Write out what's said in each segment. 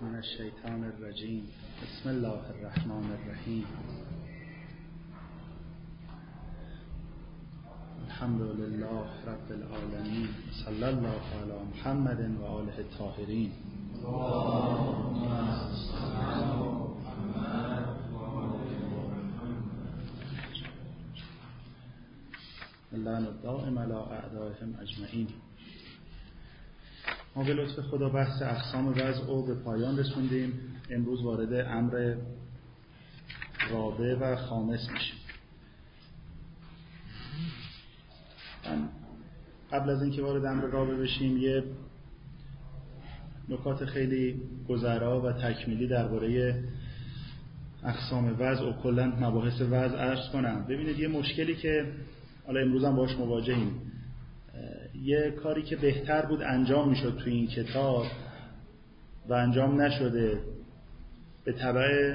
من الشیطان الرجیم. بسم الله الرحمن الرحیم. الحمد لله رب العالمین. صلی الله علی محمد و آله الطاهرین. اللعن الدائم علی اعدائهم اجمعین. ما به لطف خدا بحث اقسام وضع رو به پایان رسوندیم. امروز وارد امر رابع و خامس میشیم. قبل از اینکه وارد امر رابع بشیم یه نکات خیلی گذرا و تکمیلی درباره اقسام وضع و کلا مباحث وضع عرض کنم. ببینید یه مشکلی که حالا امروز هم باهاش مواجهیم، یه کاری که بهتر بود انجام میشد توی این کتاب و انجام نشده، به تبع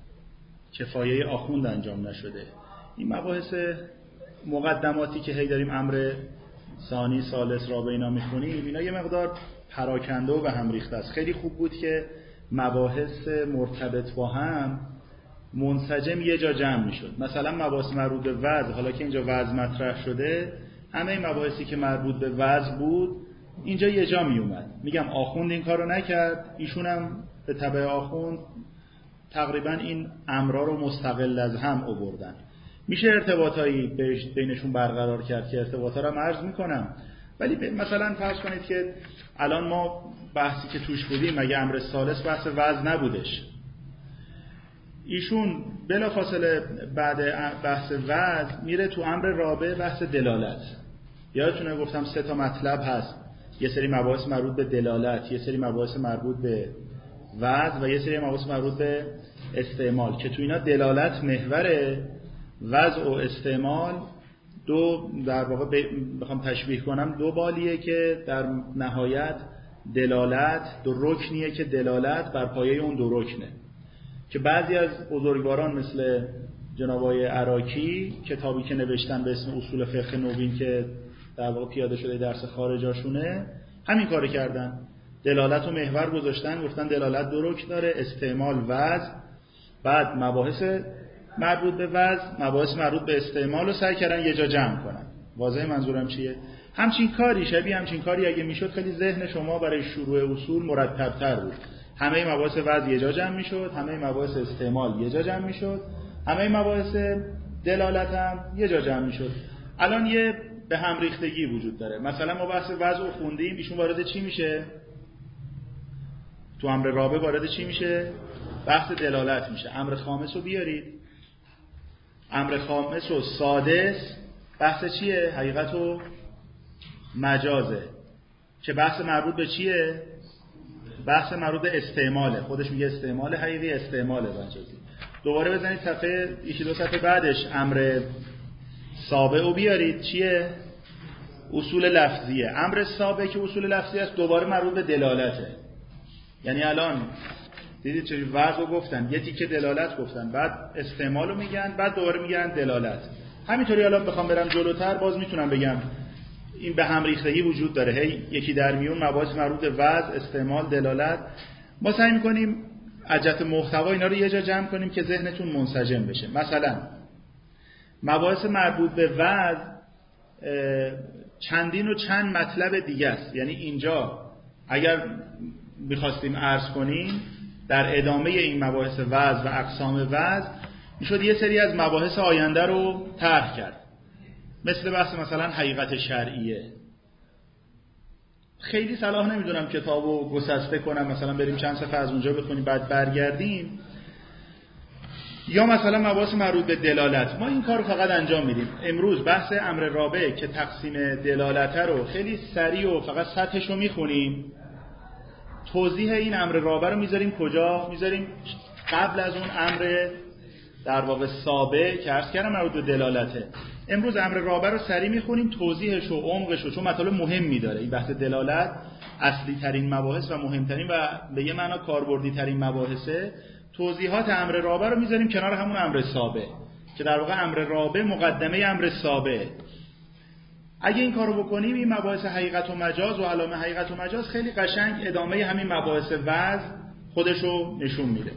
کفایه آخوند انجام نشده. این مباحث مقدماتی که هی داریم امر ثانی، ثالث، رابع اینا میخونیم، اینا یه مقدار پراکنده و به هم ریخته است. خیلی خوب بود که مباحث مرتبط با هم منسجم یه جا جمع میشد. مثلا مباحث مربوط به وضع، حالا که اینجا وضع مطرح شده، همه مباحثی که مربوط به وضع بود اینجا یه جا می اومد. میگم آخوند این کارو نکرد، ایشون هم به تبع آخوند تقریبا این امرا رو مستقل از هم آوردن. میشه ارتباطایی بینشون برقرار کرد که ارتباطا رو عرض میکنم، ولی مثلا فرض کنید که الان ما بحثی که توش بودیم مگه امر ثالث بحث وضع نبودش؟ ایشون بلافاصله بعد بحث وضع میره تو امر رابع، بحث دلالت. یادتونه گفتم 3 تا مطلب هست، یه سری مباحث مربوط به دلالت، یه سری مباحث مربوط به وضع و یه سری مباحث مربوط به استعمال، که تو اینا دلالت محوره، وضع و استعمال دو، در واقع بخوام تشبیه کنم، 2 بالیه که در نهایت دلالت 2 رکنیه که دلالت بر پایه اون 2 رکنه. که بعضی از بزرگواران مثل جناب آقای عراقی کتابی که نوشتن به اسم اصول فقه نوین که در واقع پیاده شده درس خارجاشونه، همین کارو کردن، دلالت و محور گذاشتن، گفتن دلالت 2 رکن داره، استعمال، وضع، بعد مباحث مربوط به وضع، مباحث مربوط به استعمال رو سعی کردن یه جا جمع کنن. واضحه منظورم چیه؟ همچین کاری، شبیه همچین کاری اگه میشد خیلی ذهن شما برای شروع اصول مرتب‌تر بود. همه مباحث وضع یه جا جمع میشد، همه مباحث استعمال یه جا جمع میشد، همه مباحث دلالت هم یه جا جمع میشد. الان یه به هم ریختگی وجود داره. مثلا ما بحث وضع رو خوندیم، ایشون وارد چی میشه؟ تو امر رابع وارد چی میشه؟ بحث دلالت میشه. امر خامس رو بیارید، امر خامس و سادس بحث چیه؟ حقیقت و مجازه، که بحث مربوط به چیه؟ بحث مربوط به استعماله. خودش میگه استعمال حقیقی، استعمال مجازی. دوباره بزنید صفحه 1-2 صفحه بعدش امر سابع رو بیارید، چیه؟ اصول لفظیه. امر سابع که اصول لفظی است دوباره مربوط به دلالته. یعنی الان دیدید چه وضع رو گفتن، یه تیکه دلالت گفتن، بعد استعمال رو میگن، بعد دوباره میگن دلالت. همینطوری الان بخوام برم جلوتر باز میتونم بگم این به هم ریختگی وجود داره، هی یکی در میون مباحث مربوط به وضع، استعمال، دلالت. ما سعی می‌کنیم عجت محتوا اینا رو یه جا جمع کنیم که ذهنتون منسجم بشه. مثلا مباحث مربوط به وضع چندین و چند مطلب دیگه است. یعنی اینجا اگر می‌خواستیم عرض کنیم در ادامه این مباحث وضع و اقسام وضع میشد یه سری از مباحث آینده رو طرح کرد، مثل بحث مثلا حقیقت شرعیه. خیلی صلاح نمیدونم کتابو گسسته کنم، مثلا بریم چند صفحه از اونجا بخونیم بعد برگردیم، یا مثلا مباحث مربوط به دلالت. ما این کارو فقط انجام میدیم. امروز بحث امر رابع که تقسیم دلالت رو خیلی سریع و فقط سطحش رو میخونیم. توضیح این امر رابع رو میذاریم کجا؟ میذاریم قبل از اون امر در واقع سابع که عرض کردم مربوط به دلالته. امروز امر رابع رو سریع میخونیم، توضیحش و عمقش و چون مطالب مهمی داره. این بحث دلالت اصلی ترین مباحث و مهمترین و به یه معنا کاربردی ترین مباحثه. توضیحات امر رابع رو میذاریم کنار همون امر سابع که در واقع امر رابع مقدمه امر سابع. اگه این کارو بکنیم این مباحث حقیقت و مجاز و علامه حقیقت و مجاز خیلی قشنگ ادامه همین مباحث وضع خودشو نشون میده.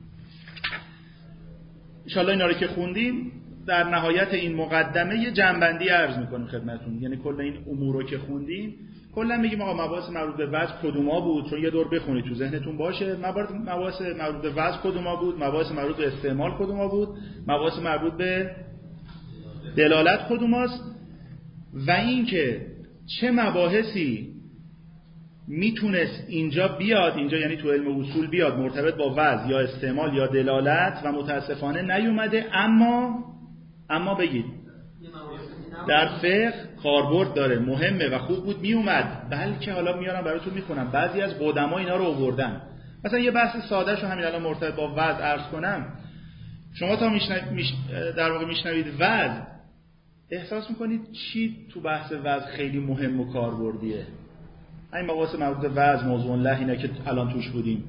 انشالله اینا رو که خوندیم در نهایت این مقدمه یه جنبندی عرض میکنیم خدمتتون، یعنی کل این امور رو که خوندیم کلا میگیم آقا مباحث مربوط به وضع کدوما بود، چون یه دور بخونید تو ذهنتون باشه. مباحث مربوط به وضع کدوما بود، مباحث مربوط به استعمال کدوما بود، مباحث مربوط به دلالت کدوماست و اینکه چه مباحثی میتونست اینجا بیاد، اینجا یعنی تو علم اصول بیاد مرتبط با وضع یا استعمال یا دلالت و متاسفانه نیومده، اما بگید در فقه کاربرد داره، مهمه و خوب بود میومد. بلکه حالا میارم براتون میخونم بعضی از قدما اینا رو آوردن. مثلا یه بحث ساده شو همین الان مرتبط با وضع عرض کنم. شما تا در واقع میشنوید وضع احساس میکنید چی تو بحث وضع خیلی مهم و کاربردیه؟ این مباحث مربوط به وضع، موضوع له، اینا که الان توش بودیم.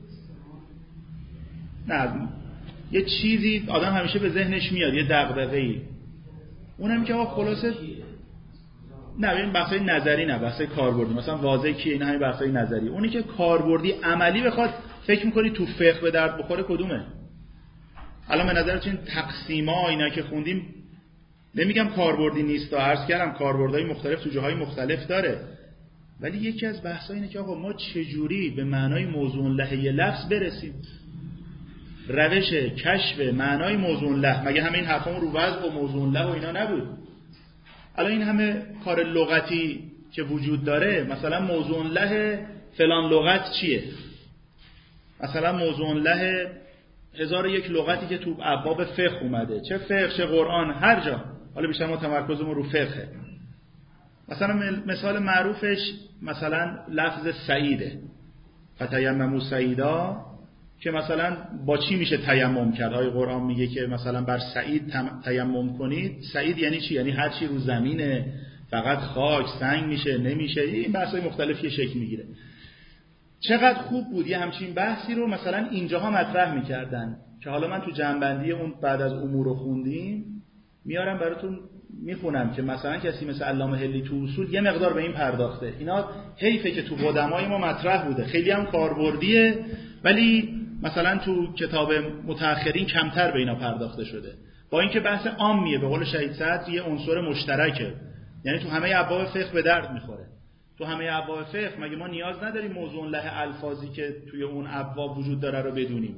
نه یه چیزی آدم همیشه به ذهنش میاد، یه دغدغه‌ای، اونم که آقا خلاصه نه این بحثای نظری نه، بحثای کاربردی، مثلا واضح کیه، اینا همین بحثای نظری. اونی که کاربردی عملی بخواد فکر می‌کنی تو فقه به درد بخوره کدومه؟ الان به نظرتون این تقسیما اینا که خوندیم، نمیگم کاربردی نیست، تا عرض کردم کاربردهای مختلف تو جاهای مختلف داره، ولی یکی از بحثا اینه که آقا ما چجوری به معنای موضوع له لفظ برسیم، روش کشف معنای موضوع له. مگه همین حرفمون رو وضع و موضوع له و اینا نبود؟ الان این همه کار لغتی که وجود داره، مثلا موضوع له فلان لغت چیه، مثلا موضوع له 1001 لغتی که تو ابواب فقه اومده، چه فقه چه قرآن، هر جا. حالا بیشتر ما تمرکزمون رو فقهه. مثلا مثال معروفش مثلا لفظ سعیده، فتیمموا سعیدا، که مثلا با چی میشه تیمم کرد؟ آیه قرآن میگه که مثلا بر سعید تیمم کنید. سعید یعنی چی؟ یعنی هر چی رو زمینه، فقط خاک، سنگ میشه، نمیشه. این بحثای مختلفی شکل میگیره. چقدر خوب بود یه همچین بحثی رو مثلا اینجاها مطرح میکردن که حالا من تو جنبندی اون بعد از امور رو خوندیم میارم براتون میخونم که مثلا کسی مثل علامه حلی تو اصول یه مقدار به این پرداخته. اینا حیفه که تو قدمای ما مطرح بوده، خیلی هم کاربردیه، ولی مثلا تو کتاب متأخرین کمتر به اینا پرداخته شده. با اینکه بحث عامیه، به قول شهید صدر یه عنصر مشترکه، یعنی تو همه ابواب فقه به درد میخوره. تو همه ابواب فقه مگه ما نیاز نداریم موضوع له الفاظی که توی اون ابواب وجود داره رو بدونیم؟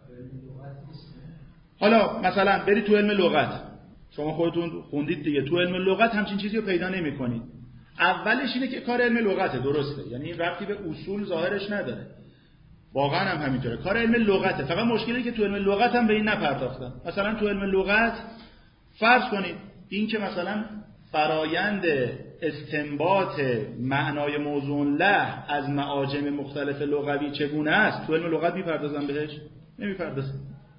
حالا مثلا برید تو علم لغت، شما خودتون خوندید دیگه، تو علم لغت همچین چیزی رو پیدا نمی‌کنید. اولش اینه که کار علم لغته، درسته، یعنی ربطی به اصول ظاهرش نداره، واقعا هم همینطوره، کار علم لغته. فقط مشکلی که تو علم لغت هم به این نپرداختن. مثلا تو علم لغت فرض کنید این که مثلا فرایند استنباط معنای موضوع له از معاجم مختلف لغوی چگونه است، تو علم لغت میپردازن بهش؟ نمیپردازن.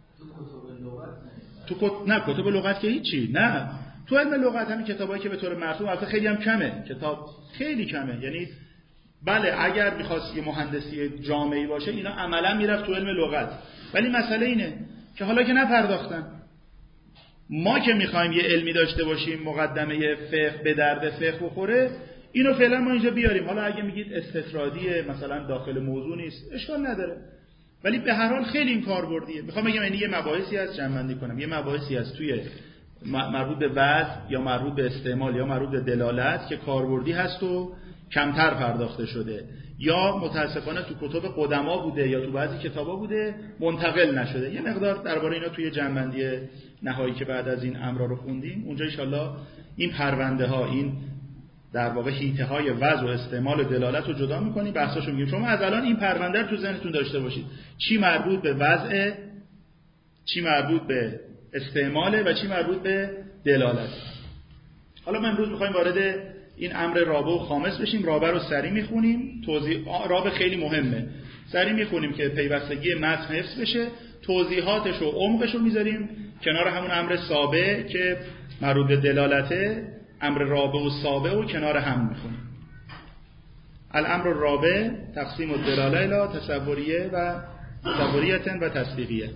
نه کتب لغت که هیچی، نه. تو علم لغت همین کتابایی که به طور مرسوم، البته خیلی هم کمه، کتاب خیلی کمه، یعنی بله اگر می‌خواست یه مهندسی جامعی باشه اینا عملا میرفت تو علم لغت، ولی مسئله اینه که حالا که نپرداختن، ما که می‌خوایم یه علمی داشته باشیم مقدمه فقه به درد فقه بخوره، اینو فعلا ما اینجا بیاریم. حالا اگه میگید استطرادیه، مثلا داخل موضوع نیست، اشکال نداره، ولی به هر حال خیلی این کاربردیه. میخوام بگم یعنی یه مباحثی از جمع‌بندی کنم، یه مباحثی از توی مربوط به وضع یا مربوط به استعمال یا مربوط به دلالت که کاربردی هست و کمتر پرداخته شده، یا متاسفانه تو کتب قدما بوده یا تو بعضی کتابا بوده منتقل نشده. یه مقدار درباره اینا توی جمع‌بندی نهایی که بعد از این امر رو خوندیم اونجا ان شاءالله این پرونده ها، این در واقع حیطه های وضع و استعمال و دلالت رو جدا می‌کنیم، بحثاشو میگیم. شما از الان این پرونده رو تو ذهنتون داشته باشید، چی مربوط به وضع، چی مربوط به استعماله و چی مربوط به دلالت. حالا ما امروز می‌خوایم وارد این امر رابع و خامس بشیم. رابع رو سریع می‌خونیم، توضیح رابع خیلی مهمه، سریع می‌خونیم که پیوستگی متن حفظ بشه، توضیحاتش و عمقش رو می‌ذاریم کنار همون امر سابع که مربوط به دلالته. امر رابع و سابع و کنار هم می‌خونیم. الامر الرابع تقسیم الدلاله الی تصوریه و تصوریه و تصدیقیه.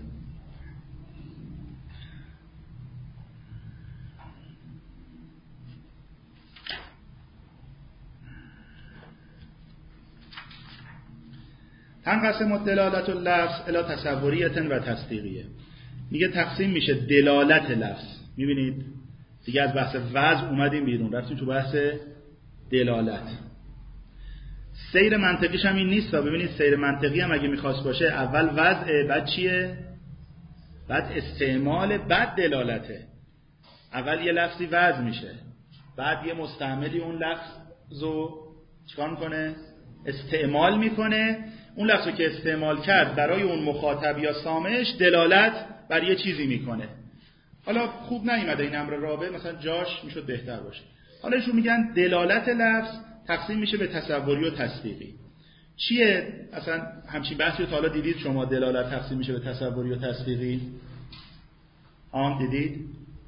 تنقسم الدلالت اللفظ الی تصوریه و تصدیقیه. میگه تقسیم میشه دلالت لفظ. میبینید دیگه از بحث وضع اومدیم بیرون، رفتیم تو بحث دلالت. سیر منطقیش هم این نیست. ببینید سیر منطقی هم اگه میخواست باشه اول وضعه، بعد چیه؟ بعد استعمال، بعد دلالته. اول یه لفظی وضع میشه، بعد یه مستعملی اون لفظو چیکار میکنه؟ استعمال میکنه. اون لفظو که استعمال کرد برای اون مخاطب یا سامعش دلالت بر یه چیزی میکنه. حالا خوب نیومده این امر رابع، مثلا جاش میشد بهتر باشه. حالا ایشون میگن دلالت لفظ تقسیم میشه به تصوری و تصدیقی. چیه اصلا همچین بحثی رو تا حالا دیدید شما؟ دلالت تقسیم میشه به تصوری و تصدیقی؟ دیدید؟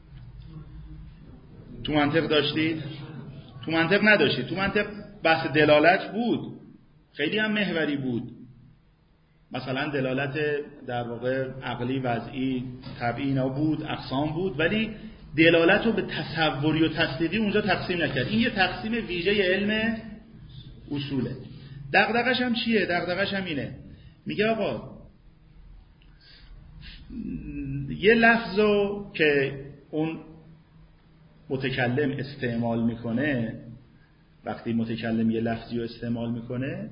تو منطق داشتید؟ تو منطق نداشتید. تو منطق بحث دلالت بود، خیلی هم محوری بود. مثلا دلالت در واقع عقلی، وضعی، طبعی اینا بود، اقسام بود، ولی دلالت رو به تصوری و تصدیقی اونجا تقسیم نکرد. این یه تقسیم ویژه علم اصوله. دغدغش هم چیه؟ دغدغش هم اینه، میگه آقا یه لفظو که اون متکلم استعمال میکنه، وقتی متکلم یه لفظی رو استعمال میکنه،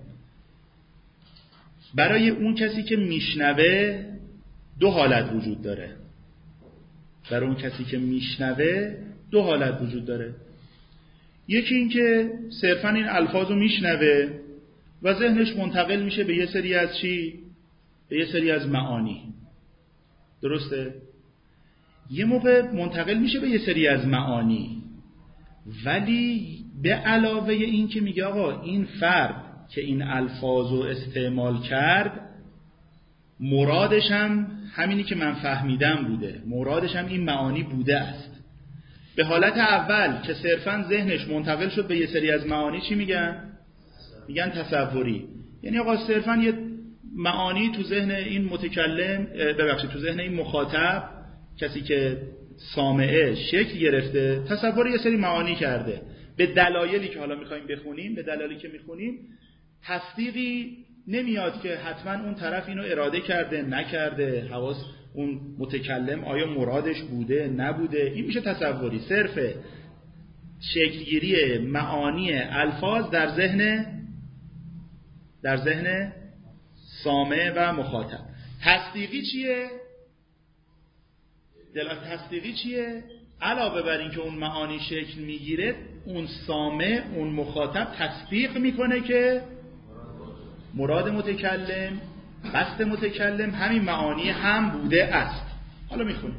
برای اون کسی که میشنوه دو حالت وجود داره. برای اون کسی که میشنوه دو حالت وجود داره. یکی این که صرفاً این الفاظو میشنوه و ذهنش منتقل میشه به یه سری از چی؟ به یه سری از معانی. درسته؟ یه موقع منتقل میشه به یه سری از معانی، ولی به علاوه این که میگه آقا این فرد که این الفاظو استعمال کرد مرادش هم همینی که من فهمیدم بوده، مرادش هم این معانی بوده است. به حالت اول که صرفاً ذهنش منتقل شد به یه سری از معانی، چی میگن؟ میگن تصوری. یعنی آقا صرفاً یه معانی تو ذهن این متکلم، تو ذهن این مخاطب، کسی که سامعه شکل گرفته، تصور یه سری معانی کرده. به دلایلی که حالا میخوایم بخونیم، به دلایلی که میخونیم تصدیقی نمیاد که حتما اون طرف اینو اراده کرده نکرده، حواس اون متکلم آیا مرادش بوده نبوده. این میشه تصوری، صرف شکلگیری معانی الفاظ در ذهن سامع و مخاطب. تصدیقی چیه؟ دلالت تصدیقی چیه؟ علاوه بر این که اون معانی شکل میگیره، اون سامع، اون مخاطب تصدیق میکنه که مراد متکلم، قصد متکلم همین معانی هم بوده است. حالا میخونیم.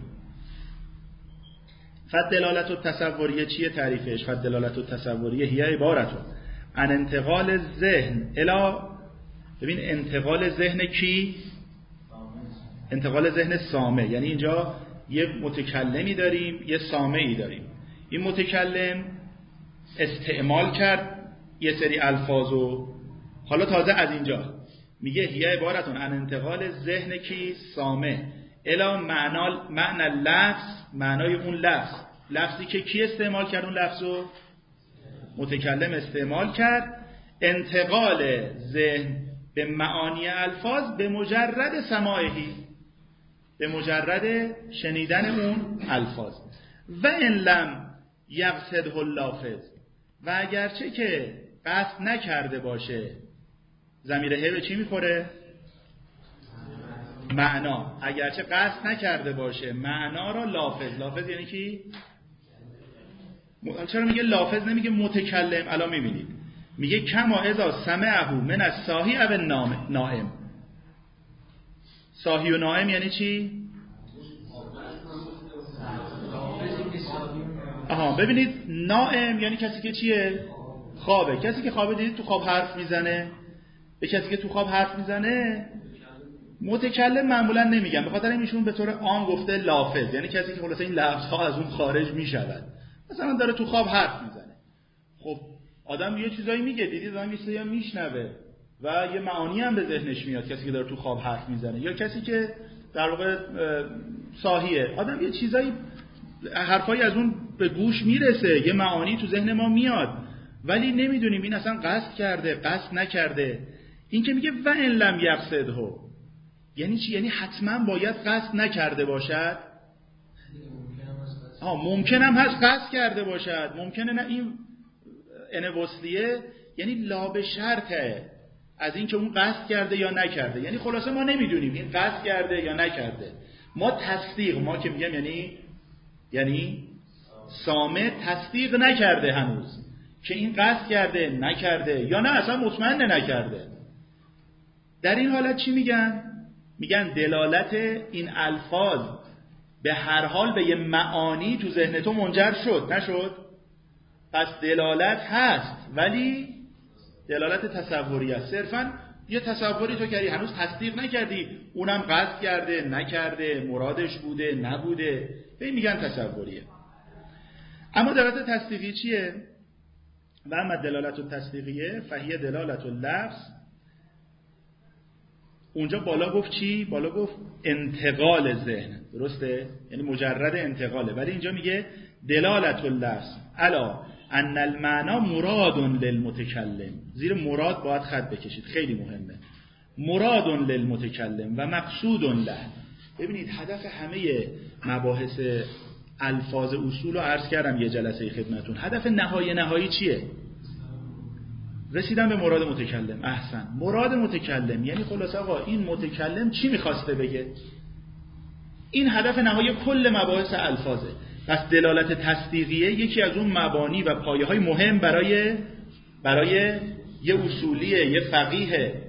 فالدلالت التصوریه چیه تعریفش؟ فالدلالت التصوریه هی عبارتون عن انتقال ذهن ببین انتقال ذهن کی؟ انتقال ذهن سامع. یعنی اینجا یه متکلمی داریم، یه سامعی داریم. این متکلم استعمال کرد یه سری الفاظو، حالا تازه از اینجا میگه هی عبارتون عن انتقال ذهن کی؟ سامع الی معنی لفظ، معنای اون لفظی که کی استعمال کرد؟ اون لفظو متکلم استعمال کرد. انتقال ذهن به معانی الفاظ به مجرد سماعی، به مجرد شنیدن اون الفاظ. و ان لم یقصده اللافظ، و اگرچه که قصد نکرده باشه، ضمیر هی به چی میخوره؟ معنا. اگرچه قصد نکرده باشه معنا را لافظ یعنی کی؟ چرا میگه لافظ نمیگه متکلم؟ الان میبینید میگه کما اذا سمعه من الصاحی او نائم. صاحی و نائم یعنی چی؟ ببینید نائم یعنی کسی که چیه؟ خوابه. کسی که خوابه دیدید تو خواب حرف میزنه. به کسی که تو خواب حرف میزنه متکلم معمولا نمیگن، به خاطر اینشون به طور عام گفته لافظ، یعنی کسی که خلاصه این لفظها از اون خارج میشود. مثلا داره تو خواب حرف میزنه، خب آدم یه چیزایی میگه، دیدید آدم یه چیزایی میشنوه و یه معانی هم به ذهنش میاد. کسی که داره تو خواب حرف میزنه یا کسی که در واقع صاحیه، آدم یه چیزایی، حرفایی از اون به گوش میرسه، یه معانی تو ذهن ما میاد، ولی نمیدونیم این اصلا قصد کرده قصد نکرده. این که میگه و ان لم یقصده یعنی چی؟ یعنی حتما باید قصد نکرده باشد. ممکن هم هست قصد کرده باشد، ممکنه نه. این انوسلیه یعنی لا به شرطه از این که اون قصد کرده یا نکرده. یعنی خلاصه ما نمیدونیم این قصد کرده یا نکرده. ما تصدیق، ما که میگم یعنی سامع تصدیق نکرده هنوز که این قصد کرده نکرده یا نه اصلا مطمئن نکرده. در این حالت چی میگن؟ میگن دلالت این الفاظ به هر حال به یه معانی تو ذهن تو منجر شد نشد؟ پس دلالت هست ولی دلالت تصوری است. صرفا یه تصوری تو کردی، هنوز تصدیق نکردی اونم قصد کرده نکرده، مرادش بوده نبوده، به این میگن تصوریه. اما دلالت تصدیقی چیه؟ و اما دلالت التصدیقیه فهیه دلالت اللفظ. اونجا بالا گفت چی؟ بالا گفت انتقال ذهن، درسته؟ یعنی مجرد انتقاله. ولی اینجا میگه دلالت اللفظ الا ان المعنا مراد للمتکلم. زیر مراد باید خط بکشید، خیلی مهمه. مراد للمتکلم و مقصود له. ببینید هدف همه مباحث الفاظ اصول رو عرض کردم یه جلسه خدمتون. هدف نهایی چیه؟ رسیدن به مراد متکلم. احسن. مراد متکلم یعنی خلاص آقا این متکلم چی میخواسته بگه؟ این هدف نهایی کل مباحث الفاظه. پس دلالت تصدیقیه یکی از اون مبانی و پایه‌های مهم برای یه اصولیه، یه فقیه.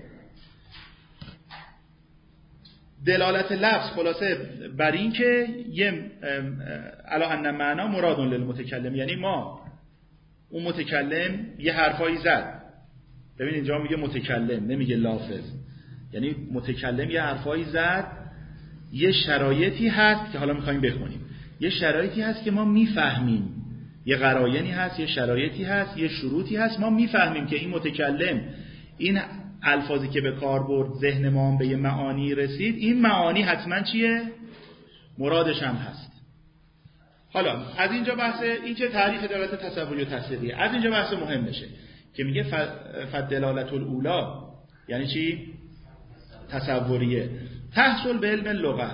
دلالت لفظ خلاصه بر این که الا ان معنا مراد للمتکلم، یعنی ما اون متکلم یه حرفایی زد. ببین اینجا میگه متکلم نمیگه لافظ، یعنی متکلم یه حرفایی زد، یه شرایطی هست که حالا میخوایم بخونیم، یه شرایطی هست که ما میفهمیم، یه قرائنی هست، یه شرایطی هست، یه شروطی هست، ما میفهمیم که این متکلم این الفاظی که به کار برد ذهن ما به یه معانی رسید، این معانی حتما چیه؟ مرادش هم هست. حالا از اینجا بحث این که تعریف دلالت تصوری و تصدیقی، از اینجا بحث مهم میشه که میگه فدلالت الاولا یعنی چی؟ تصوریه. تحصل به علم لغت.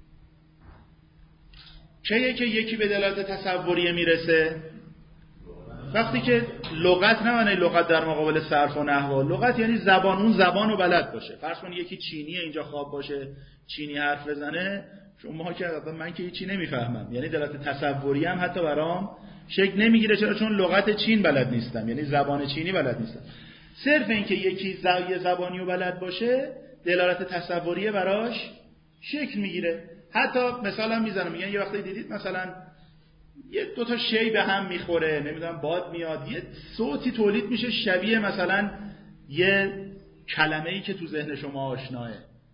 چیه که یکی به دلالت تصوریه میرسه؟ وقتی که لغت نه معنی لغت در مقابل صرف و نحو. لغت یعنی زبان، اون زبان رو بلد باشه. فرض کن یکی چینیه اینجا خواب باشه، چینی حرف بزنه، شما که من که هیچی نمیفهمم، یعنی دلالت تصوری هم حتی برام شکل نمیگیره. چرا؟ چون لغت چین بلد نیستم، یعنی زبان چینی بلد نیستم. صرف این که یکی زبانی رو بلد باشه دلالت تصوریه براش شکل میگیره. حتی مثلا میزنم، میگن یه وقتی دیدید مثلا یه دو تا شی به هم میخوره، نمیدونم باد میاد، یه صوتی تولید میشه شبیه مثلا یه کلمه‌ای که تو ذهن شما آشناه.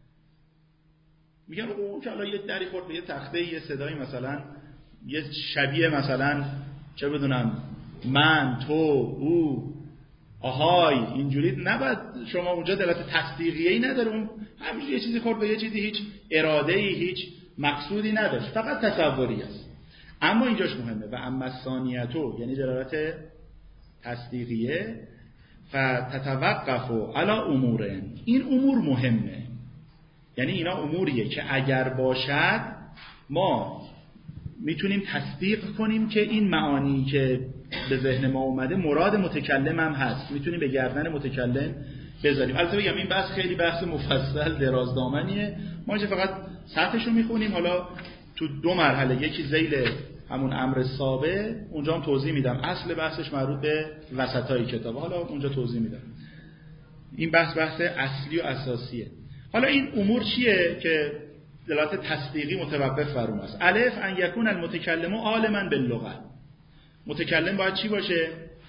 میگن اون که الان یه دری خورد به یه تخته، یه صدایی مثلا یه شبیه مثلا چه بدونم من، تو، او، آهای، اینجوری نباید شما اونجا دلالت تصدیقیه‌ای نداره. اون همینجوری یه چیزی خورد به یه چیزی، هیچ اراده‌ای هیچ مقصودی نداشت، فقط تصوری است. اما اینجاش مهمه و اما ثانیتو یعنی دلالت تصدیقیه فتتوقف علی امور. این امور مهمه، یعنی اینا اموریه که اگر باشد ما میتونیم تصدیق کنیم که این معانی که به ذهن ما اومده مراد متکلم هم هست، میتونیم به گردن متکلم بذاریم. البته بگم این بحث خیلی بحث مفصل درازدامنیه، ما اینجا فقط سطحش رو میخونیم. حالا تو دو مرحله، یکی ذیل همون امر سابع، اونجا هم توضیح میدم، اصل بحثش مربوط به وسطای کتاب، حالا اونجا توضیح میدم. این بحث اصلی و اساسیه. حالا این امور چیه که دلالت تصدیقی متوقف بر اون است؟ الف ان یکون المتکلم عالما باللغت. متکلم باید چی باشه؟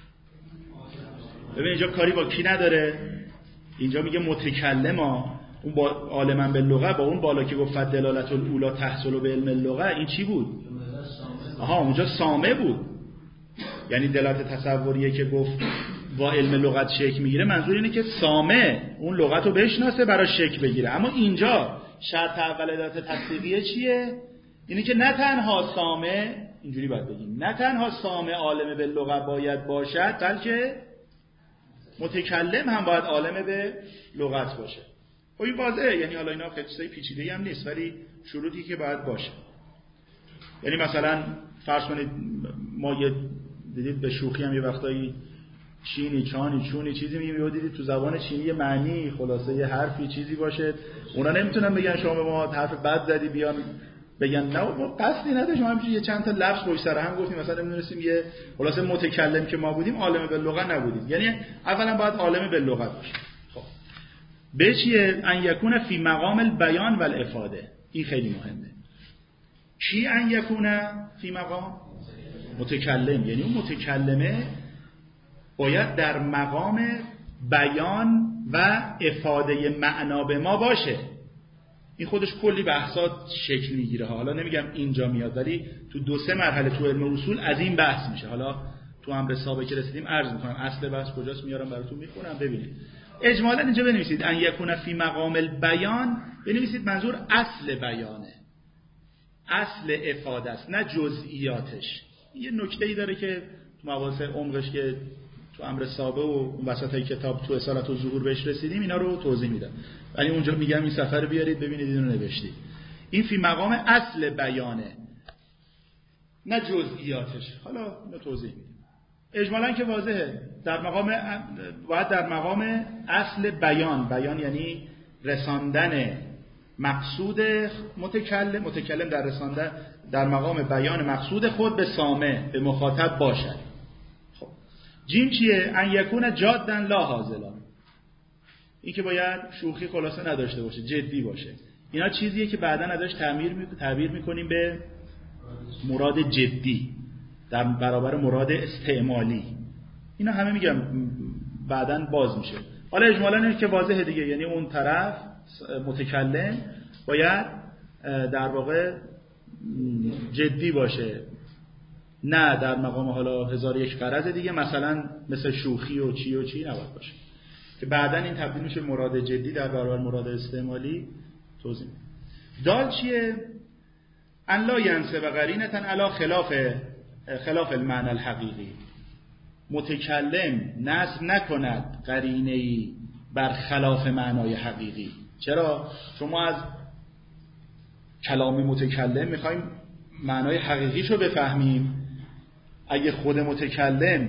ببین اینجا کاری با کی نداره، اینجا میگه متکلما، اون با عالما باللغت، با اون بالا که گفت دلالت الاولا تحصل به علم اللغت، این چی بود؟ اونجا سامع بود. یعنی دلالت تصوریه که گفت با علم لغت شکل میگیره، منظور اینه که سامع اون لغت رو بشناسه برای شکل بگیره. اما اینجا شرط اول دلالت تصدیقیه چیه؟ اینه که نه تنها سامع، اینجوری باید بگیم، نه تنها سامع عالم باللغت باید باشد، بلکه متکلم هم باید عالم به لغت باشه. خب این واضحه، یعنی حالا اینا خیلی چیزای پیچیده‌ای هم نیست، ولی شروطی که باید باشه. یعنی مثلا فرض کنید ما دیدید به شوخی هم یه وقتایی چینی چانی چونی چیزی میگیم، دیدید تو زبان چینی معنی خلاصه یه حرفی چیزی باشه، اونا نمیتونن بگن شما به ما حرف بد زدی، بیان بگن نه ما قصدی نداشتیم، همینجوری یه چند تا لفظ پشت سر هم گفتیم، مثلا نمیدونستیم یه خلاصه متکلم که ما بودیم عالم باللغت نبودیم. یعنی اولا باید عالم باللغت باشه. خب به چیه؟ ان یکون فی مقام البیان و الافاده. این خیلی مهمه. کی ان یکون فی مقام؟ متکلم. یعنی اون متکلمه باید در مقام بیان و افاده معنا به ما باشه. این خودش کلی بحثات شکل میگیره. حالا نمیگم اینجا میاد، ولی تو 2-3 مرحله تو علم اصول از این بحث میشه. حالا تو امر سابق که رسیدیم عرض میکنم اصل بحث کجاست، میارم براتون میخونم ببینید. اجمالا اینجا بنویسید ان یکون فی مقام البیان، بنویسید منظور اصل بیانه، اصل افاده است، نه جزئیاتش. یه نکته‌ای داره که تو مباحث عمقش که تو امر سابق و اون وسطای کتاب تو اصالت و ظهور بهش رسیدیم اینا رو توضیح میدم، ولی اونجا میگم این سفر رو بیارید ببینید اینو نوشتید. این فی مقام اصل بیانه نه جزئیاتش. حالا اینو توضیح میدم. اجمالاً که واضحه در مقام باید در مقام اصل بیان یعنی رساندن مقصود متکلم در رساندن در مقام بیان مقصود خود به سامع به مخاطب باشد. خب جیم چیه؟ ان یکون جادا لا هازلا. این که باید شوخی خلاصه نداشته باشه، جدی باشه. اینا چیزیه که بعداً ازش تعبیر میکنیم به مراد جدی در برابر مراد استعمالی. اینا همه میگم بعداً باز میشه. حالا اجمالاً اینه که واضحه دیگه، یعنی اون طرف متکلم باید در واقع جدی باشه، نه در مقام حالا 1001 غرض دیگه، مثلا مثل شوخی و چی نباید باشه، که بعداً این تبدیل میشه مراد جدی در برابر مراد استعمالی. توضیح دال چیه؟ ان لا ینسب قرینه علی خلاف المعنى الحقیقی. متکلم نصب نکند قرینه‌ای بر خلاف معنای حقیقی. چرا؟ شما از کلام متکلم میخوایم معنای حقیقیشو بفهمیم. اگه خود متکلم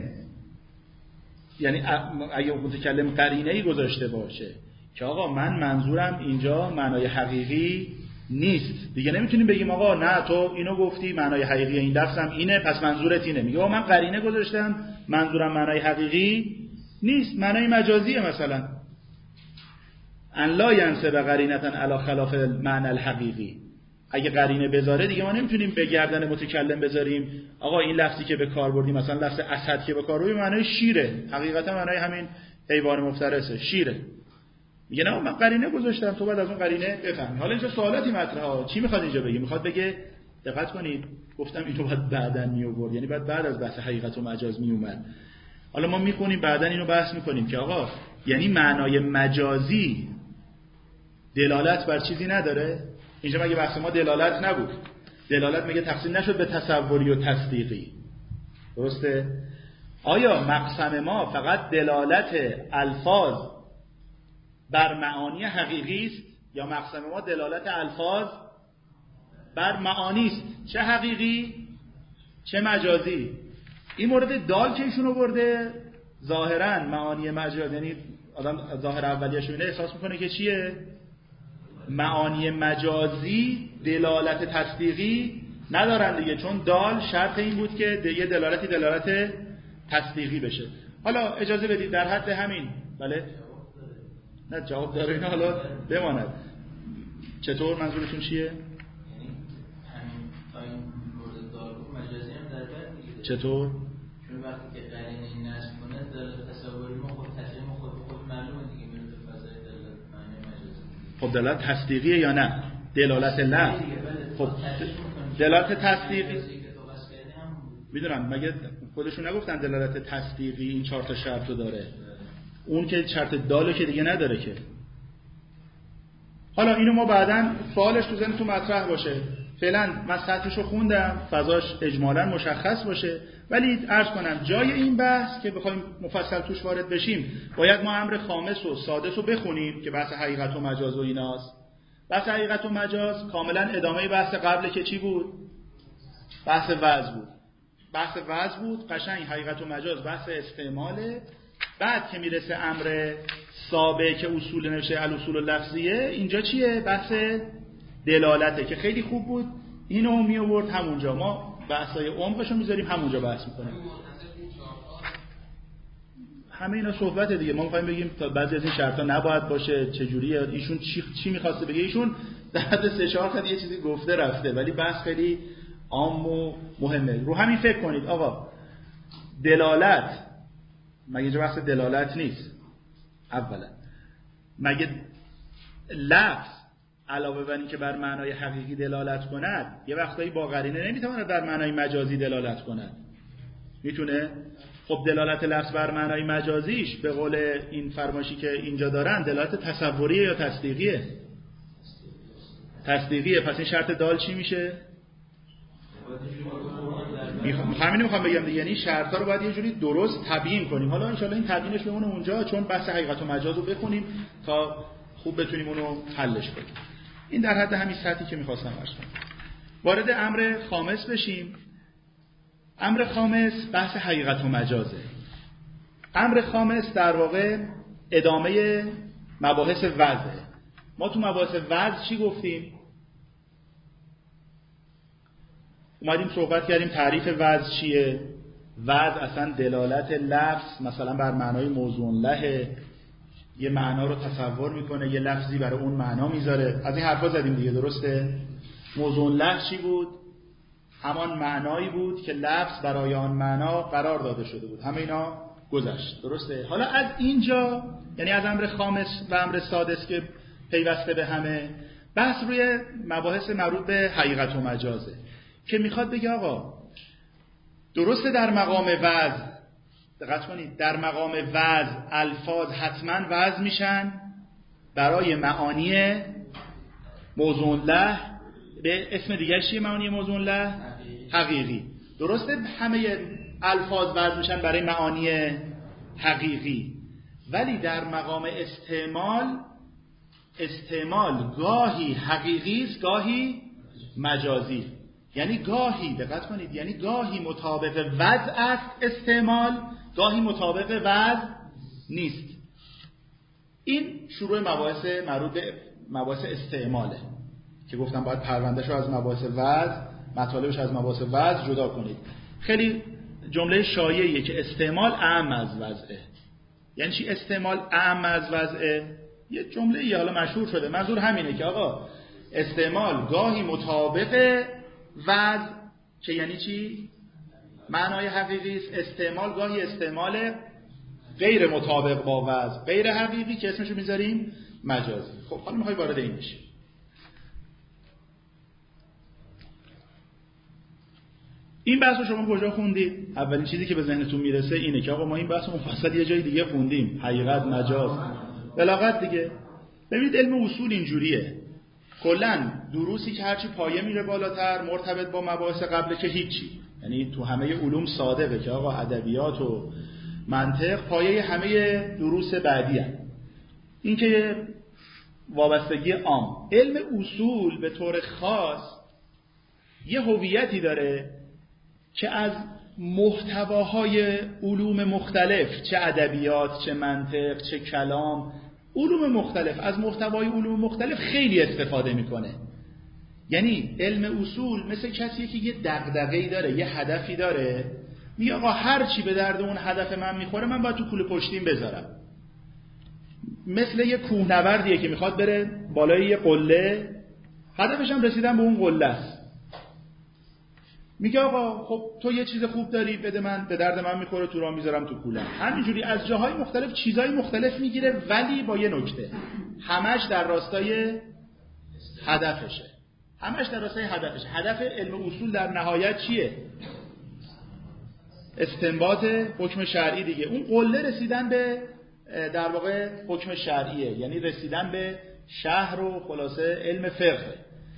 یعنی اگه متکلم قرینه‌ای گذاشته باشه که آقا من منظورم اینجا معنای حقیقی نیست، دیگه نمیتونیم بگیم آقا نه تو اینو گفتی معنای حقیقی این لفظم اینه پس منظورت اینه. میگه آقا من قرینه گذاشتم منظورم معنای حقیقی نیست، معنای مجازیه. مثلا ان لا ینسب قرینه علی خلاف المعنى الحقیقی. اگه قرینه بذاره دیگه ما نمیتونیم به گردن متکلم بذاریم آقا این لفظی که به کار بردیم، مثلا لفظ اسد که به کار بردیم معنای شیره، حقیقتا معنای همین حیوان مفترسه، شیره. میگه نه من قرینه گذاشتم تو بعد از اون قرینه بفهمی. حالا اینجا سوالاتی مطرحه. چی میخواد اینجا بگه؟ میخواد بگه دقت کنید گفتم اینو بعد بعداً می آورد، یعنی بعد از بحث حقیقت و مجاز می اومد. حالا ما میخونیم بعداً اینو بحث میکنیم که آقا یعنی معنای مجازی دلالت بر چیزی نداره. اینجا مگه بحث ما دلالت نبود؟ دلالت مگه تقسیم نشد به تصوری و تصدیقی؟ درسته؟ آیا مقسم ما فقط دلالت الفاظ بر معانی حقیقی است یا مقسم ما دلالت الفاظ بر معانی است، چه حقیقی چه مجازی؟ این مورد دال که ایشون آورده ظاهرا معانی مجاز، یعنی آدم ظاهر اولیه‌شو اینه احساس میکنه که چیه؟ معانی مجازی دلالت تصدیقی ندارن دیگه، چون دال شرط این بود که یه دلالتی دلالت تصدیقی بشه. حالا اجازه بدید در حد همین بله نه جواب داره اینا حالا بماند. چطور منظورتون چیه؟ یعنی همین تا این مورد دال مجازی هم در بر میگیره. چطور؟ چون وقتی که قرینه نصب کنه دلالت تصوری ما خود تصویر ما خود معلومه دیگه میره تو فضای دلالت معنی مجازی. خب دلالت تصدیقیه یا نه؟ دلالت لفظ. خب دلالت تصدیقی میدونم مگه خودشون نگفتن دلالت تصدیقی این 4 تا شرط رو داره؟ اون که شرط دالو که دیگه نداره که. حالا اینو ما بعداً سوالش تو ذهنتون مطرح باشه فعلا من سطحشو خوندم، فضاش اجمالاً مشخص باشه، ولی عرض کنم جای این بحث که بخوایم مفصل توش وارد بشیم باید ما امر خامس و سادس رو بخونیم که بحث حقیقت و مجاز و ایناست. بحث حقیقت و مجاز کاملا ادامه بحث قبل که چی بود؟ بحث وضع بود. بحث وضع بود، قشنگ حقیقت و مجاز بحث استعماله. بعد که میرسه امر سابق که اصول نوشته الاصول اللفظیه، اینجا چیه؟ بحث دلالته که خیلی خوب بود، اینو می آورد همونجا. ما بحثای عمقشو میذاریم همونجا بحث میکنیم. همه اینا صحبت دیگه. ما میخوایم بگیم تا بعضی از این شرطا نباید باشه، چجوریه، ایشون چی میخواسته بگه. ایشون در حد 3-4 تا یه چیزی گفته رفته، ولی بحث خیلی عام و مهمه. رو همین فکر کنید آقا، دلالت مگه اینجا بحث دلالت نیست؟ اولا مگه لفظ علاوه بر این که بر معنای حقیقی دلالت کند، یه وقتایی با قرینه نمیتواند بر معنای مجازی دلالت کند؟ میتونه؟ خب دلالت لفظ بر معنای مجازیش به قول این فرمایشی که اینجا دارن دلالت تصوریه یا تصدیقیه؟ تصدیقیه. پس این شرط دال چی میشه؟ همین میخوام بگم دیگه، یعنی شرطا رو باید یه جوری درست تبیین کنیم. حالا ان شاءالله این تبیینش بمونه اونجا، چون بحث حقیقت و مجاز رو بخونیم تا خوب بتونیم اونو حلش کنیم. این در حد همین سطحی که میخواستم عرض کنم. وارد امر خامس بشیم. امر خامس بحث حقیقت و مجازه. امر خامس در واقع ادامه مباحث وضعه. ما تو مباحث وضع چی گفتیم؟ اومدیم صحبت کردیم تعریف وضع چیه؟ وضع اصلا دلالت لفظ مثلا بر معنای موضوع له، یه معنا رو تصور میکنه، یه لفظی برای اون معنا میذاره. از این حرفا زدیم دیگه، درسته؟ موضوع له چی بود؟ همان معنایی بود که لفظ برای آن معنا قرار داده شده بود. همه اینا گذشت، درسته؟ حالا از اینجا، یعنی از امر خامس و امر سادس که پیوسته به همه، بحث روی مباحث مربوط به حقیقت و مجازه که میخواد بگه آقا درسته در مقام وضع، دقت کنید، در مقام وضع الفاظ حتما وضع میشن برای معانی موضوع له. به اسم دیگه چیه معانی موضوع له؟ حقیقی. درسته همه الفاظ وضع میشن برای معانی حقیقی، ولی در مقام استعمال گاهی حقیقی است گاهی مجازی. یعنی گاهی، دقت کنید، یعنی گاهی مطابق وضع است استعمال، گاهی مطابق وضع نیست. این شروع مباحث مربوط به مباحث استعماله که گفتم باید پروندهشو از مباحث وضع، مطالبش از مباحث وضع جدا کنید. خیلی جمله شایعیه که استعمال اعم از وضعه. یعنی چی استعمال اعم از وضعه؟ یه جمله حالا مشهور شده، منظور همینه که آقا استعمال گاهی مطابق وضع که یعنی چی؟ معنای حقیقی است. استعمال گاهی استعمال غیر مطابق با وضع، غیر حقیقی که اسمشو میذاریم مجازی. خب حالا میخوای وارد این بشیم. این بحث رو شما کجا خوندید؟ اولین چیزی که به ذهنتون میرسه اینه که آقا ما این بحث مفصل یه جای دیگه خوندیم، حقیقت مجاز بلاغت دیگه. ببینید علم اصول اینجوریه، کلا دروسی که هرچی پایه میره بالاتر مرتبط با مباحث قبل که هیچی. یعنی تو همه علوم صادقه که آقا ادبیات و منطق پایه همه دروس بعدی هست. این که وابستگی عام. علم اصول به طور خاص یه هویتی داره که از محتواهای علوم مختلف، چه ادبیات، چه منطق، چه کلام، علوم مختلف، از محتوای علوم مختلف خیلی استفاده میکنه. یعنی علم اصول مثل کسیه که یه دغدغه‌ای داره، یه هدفی داره، میگه آقا هر چی به درد اون هدف من میخوره من باید تو کوله پشتیم بذارم. مثل یه کوهنوردیه که میخواد بره بالای یه قله، هدفش هم رسیدن به اون قله است. میگه آقا خب تو یه چیز خوب داری بده من، به درد من میخوره، تو راه میذارم تو کوله. همینجوری از جاهای مختلف چیزهای مختلف میگیره، ولی با یه نکته، همش در راستای هدفشه. همش در راستای هدفشه. هدف علم اصول در نهایت چیه؟ استنباط حکم شرعی دیگه. اون قله رسیدن به در واقع حکم شرعیه، یعنی رسیدن به شهر و خلاصه علم فقه.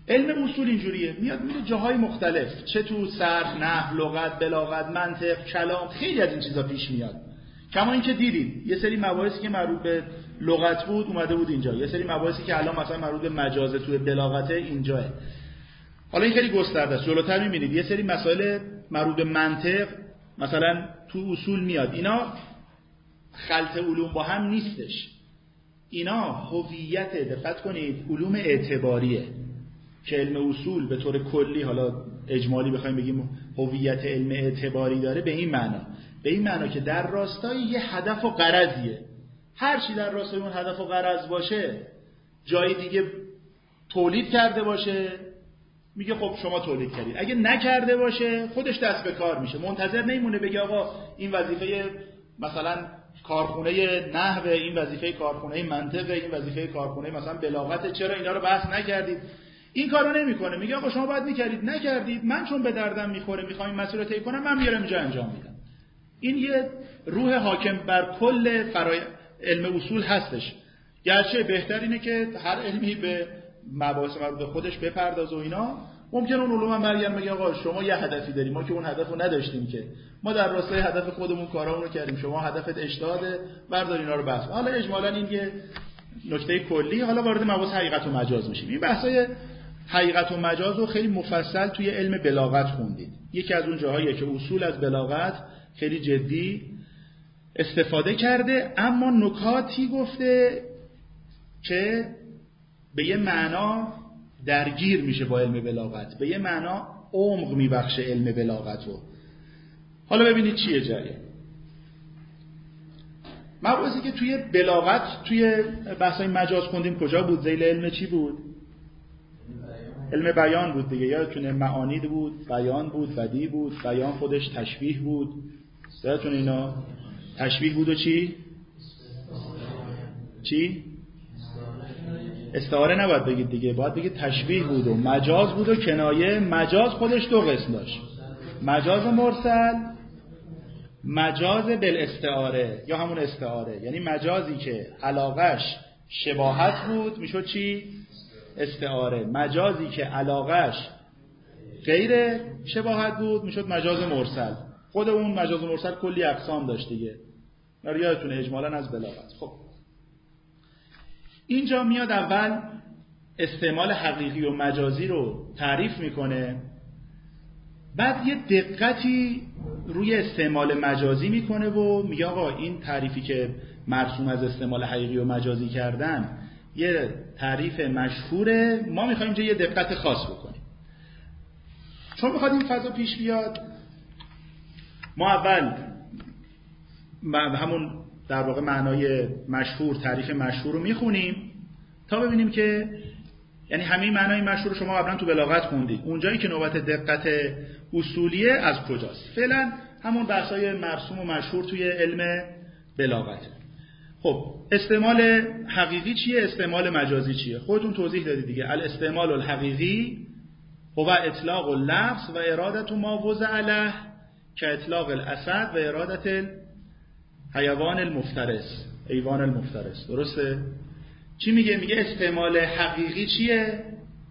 علم اصول اینجوریه، میاد میره جاهای مختلف، چه تو صرف، نحو، لغت، بلاغت، منطق، کلام، خیلی از این چیزا پیش میاد. کما اینکه دیدید یه سری مباحثی که مربوط به لغت بود اومده بود اینجا، یه سری مباحثی که الان مثلا مربوط به مجاز توی بلاغت اینجاه. حالا این خیلی گسترده است. جلوتر می‌بینید یه سری مسائل مربوط به منطق مثلا تو اصول میاد. اینا خلط علوم با هم نیستش. اینا هویت، دقت کنید، علوم اعتباریه که علم اصول به طور کلی، حالا اجمالی بخوایم بگیم هویت علم اعتباری داره، به این معنا که در راستای یه هدف و غرضیه. هر چی در راستای اون هدف و غرض باشه، جای دیگه تولید کرده باشه، میگه خب شما تولید کردید. اگه نکرده باشه خودش دست به کار میشه، منتظر نمیمونه بگه آقا این وظیفه مثلا کارخونه نحو، این وظیفه کارخونه منطق، این وظیفه کارخونه مثلا بلاغت، چرا اینا رو بحث نکردید؟ این کارو نمیکنه، میگه آقا شما باید میکردید، نکردید، من چون به دردم میخوره میخوام این مسئله رو طی کنم، من میارم اینجا انجام میدم. این یه روح حاکم بر کل علم اصول هستش. گرچه بهتر اینه که هر علمی به مباحث مربوط به خودش بپردازه و اینا. ممکنه اون علوم هم برگردن بگه آقا شما یه هدفی داریم، ما که اون هدفو نداشتیم، که ما در راستای هدف خودمون کارامون رو کردیم، شما هدفت اجتهاده، بردار اینا رو بحث. حالا اجمالاً این یه نکته کلی. حالا وارد مباحث حقیقت و مجاز میشیم. این بحثای حقیقت و مجاز رو خیلی مفصل توی علم بلاغت خوندید. یکی از اون جاهاییه که اصول از بلاغت خیلی جدی استفاده کرده، اما نکاتی گفته که به یه معنا درگیر میشه با علم بلاغت، به یه معنا عمق میبخشه علم بلاغت رو. حالا ببینید چیه جریان. مباحثی که توی بلاغت توی بحثای مجاز خوندیم کجا بود؟ ذیل علم چی بود؟ علم بیان بود دیگه. یادتونه معانی بود، بیان بود، بدیع بود. بیان خودش تشبیه بود. یادتونه اینا تشبیه بود و چی؟ استعاره نباید بگید دیگه، باید بگید تشبیه بود و مجاز بود و کنایه. مجاز خودش دو قسم داشت، مجاز مرسل، مجاز بالاستعاره یا همون استعاره. یعنی مجازی که علاقش شباهت بود میشد چی؟ استعاره. مجازی که علاقش غیر شباهت بود میشد مجاز مرسل. خود اون مجاز مرسل کلی اقسام داشت دیگه، یادتونه اجمالاً از بلاغت. خب اینجا میاد اول استعمال حقیقی و مجازی رو تعریف میکنه، بعد یه دقتی روی استعمال مجازی میکنه و میگه آقا این تعریفی که مرسوم از استعمال حقیقی و مجازی کردن یه تعریف مشهوره، ما میخوایم اینجا یه دقت خاص بکنیم. چون میخواد این فضا پیش بیاد، ما اول همون در واقع معنای مشهور، تعریف مشهور رو میخونیم تا ببینیم که یعنی همین معنای مشهور رو شما قبلا تو بلاغت خوندید، اونجایی که نوبت دقت اصولیه از کجاست. فعلا همون بحثای مرسوم و مشهور توی علم بلاغت. خب استعمال حقیقی چیه؟ استعمال مجازی چیه؟ خودتون توضیح دادید دیگه. الاستعمال الحقیقی هو اطلاق اللفظ و ارادت ما وضع له که اطلاق الاسد و ارادت حیوان المفترس، حیوان المفترس. درسته؟ چی میگه؟ میگه استعمال حقیقی چیه؟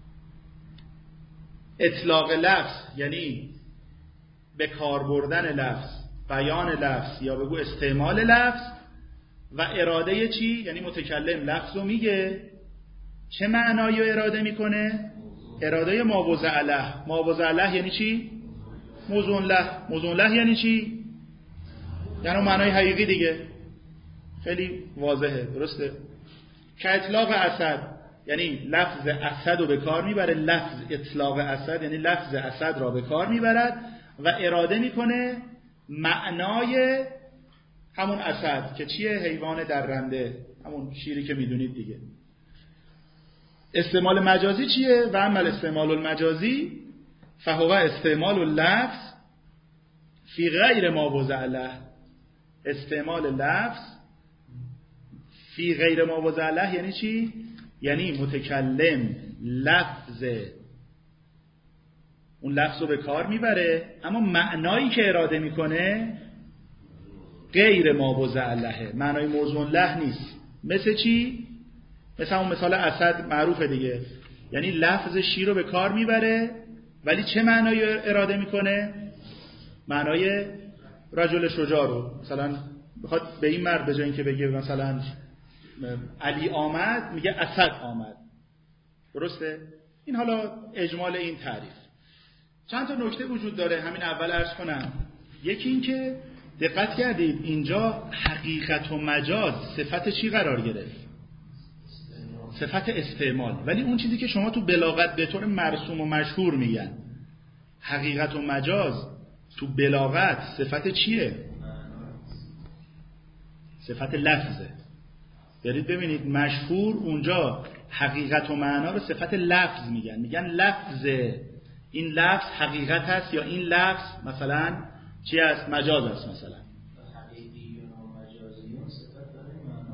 اطلاق لفظ، یعنی به کار بردن لفظ، بیان لفظ، یا بگو استعمال لفظ. و اراده چی؟ یعنی متکلم لفظ رو میگه، چه معنایی رو اراده میکنه؟ اراده ما وضع له. ما وضع له یعنی چی؟ موضوع له. موضوع له یعنی چی؟ یعنی معنای حقیقی دیگه، خیلی واضحه. درسته؟ که اطلاق اسد، یعنی لفظ اسد رو به کار میبره. لفظ اطلاق اسد یعنی لفظ اسد را به کار میبرد و اراده میکنه معنای همون اسد که چیه؟ حیوان درنده، همون شیری که میدونید دیگه. استعمال مجازی چیه؟ و عمل استعمال المجازی فهو استعمال اللفظ فی غیر ما وضع له. استعمال لفظ فی غیر ما وضع له یعنی چی؟ یعنی متکلم لفظ، اون لفظ رو به کار میبره اما معنایی که اراده میکنه غیر ما وضع له، معنای موضوع له نیست. مثل چی؟ مثل اون مثال اسد معروفه دیگه. یعنی لفظ شی رو به کار میبره ولی چه معنایی اراده میکنه؟ معنای رجل شجاع رو. مثلا بخواد به این مرد به جای اینکه بگه مثلا علی آمد میگه اسد آمد. درسته؟ این حالا اجمال این تعریف. چند تا نکته وجود داره، همین اول عرض کنم. یکی این که دقت کردید اینجا حقیقت و مجاز صفت چی قرار گرفت؟ صفت استعمال. ولی اون چیزی که شما تو بلاغت به طور مرسوم و مشهور میگن حقیقت و مجاز، تو بلاغت صفت چیه؟ صفت لفظه. برید ببینید مشهور اونجا حقیقت و معنا رو صفت لفظ میگن. میگن لفظه، این لفظ حقیقت هست یا این لفظ مثلا چی هست؟ مجاز هست. مثلا حقیقیون و مجازیون صفت داره معنا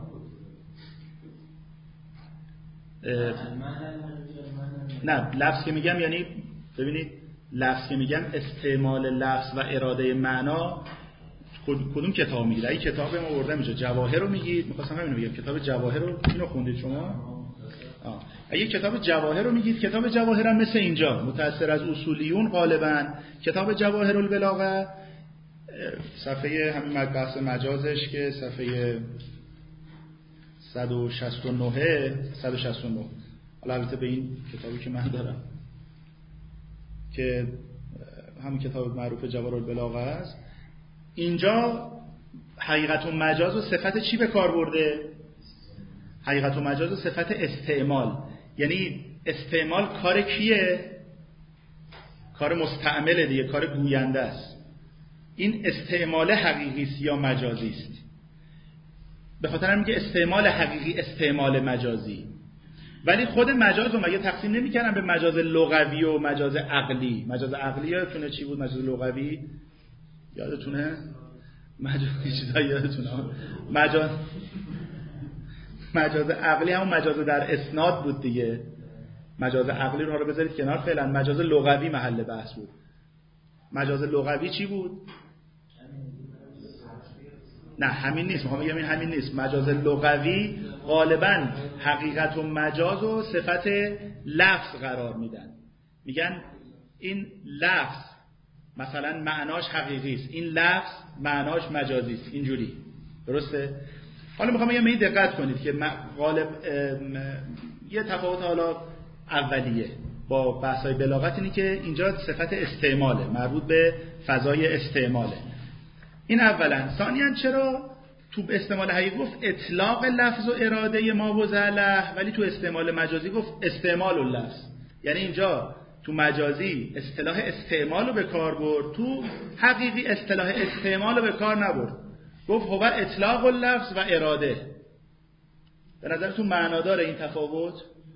بود. نه لفظ که میگم یعنی ببینید لفظ که میگم استعمال لفظ و اراده معنا کدوم کتاب میگید؟ این کتاب ما آورده میشه جواهر رو میگید؟ می‌خواستم همین رو بگم. کتاب جواهر رو اینو خوندید شما؟ اگه کتاب جواهر رو میگید، کتاب جواهر هم مثل اینجا متأثر از اصولیون غالبا. کتاب جواهر البلاغه صفحه همین بحث مجازش که صفحه 169 حالا البته به این کتابی که من دارم که همین کتاب معروف جواهر البلاغه است، اینجا حقیقت و مجاز و صفت چی به کار برده؟ حقیقت و مجاز و صفت استعمال. یعنی استعمال کار کیه؟ کار مستعمله دیگه، کار گوینده است. این استعمال حقیقی است یا مجازی است؟ به خاطر همین که استعمال حقیقی استعمال مجازی. ولی خود مجاز رو مگه تقسیم نمی‌کنن به مجاز لغوی و مجاز عقلی؟ مجاز عقلی یادتونه چی بود؟ مجاز لغوی یادتونه؟ مجاز چیزایی یادتونه؟ مجاز عقلی همون مجاز در اسناد بود دیگه. مجاز عقلی رو حالا بذارید کنار فعلا. مجاز لغوی محل بحث بود. مجاز لغوی چی بود؟ نه همین نیست. میخوام بگم این همین نیست. مجاز لغوی غالبا حقیقت و مجاز و صفت لفظ قرار میدن. میگن این لفظ مثلا معناش حقیقی است، این لفظ معناش مجازی است. اینجوری درسته؟ حالا میخوام بگم این دقت کنید که غالب یه تفاوت حالا اولیه با بحث‌های بلاغت اینی که اینجا صفت استعماله، مربوط به فضای استعماله. این اولا. ثانیاً چرا تو استعمال حقیقی گفت اطلاق لفظ و اراده ما وزله، ولی تو استعمال مجازی گفت استعمال اللفظ؟ یعنی اینجا تو مجازی اصطلاح استعمال رو به کار برد، تو حقیقی اصطلاح استعمال رو به کار نبرد. گفت هو اطلاق اللفظ و اراده. به نظرتون معنا داره این تفاوت؟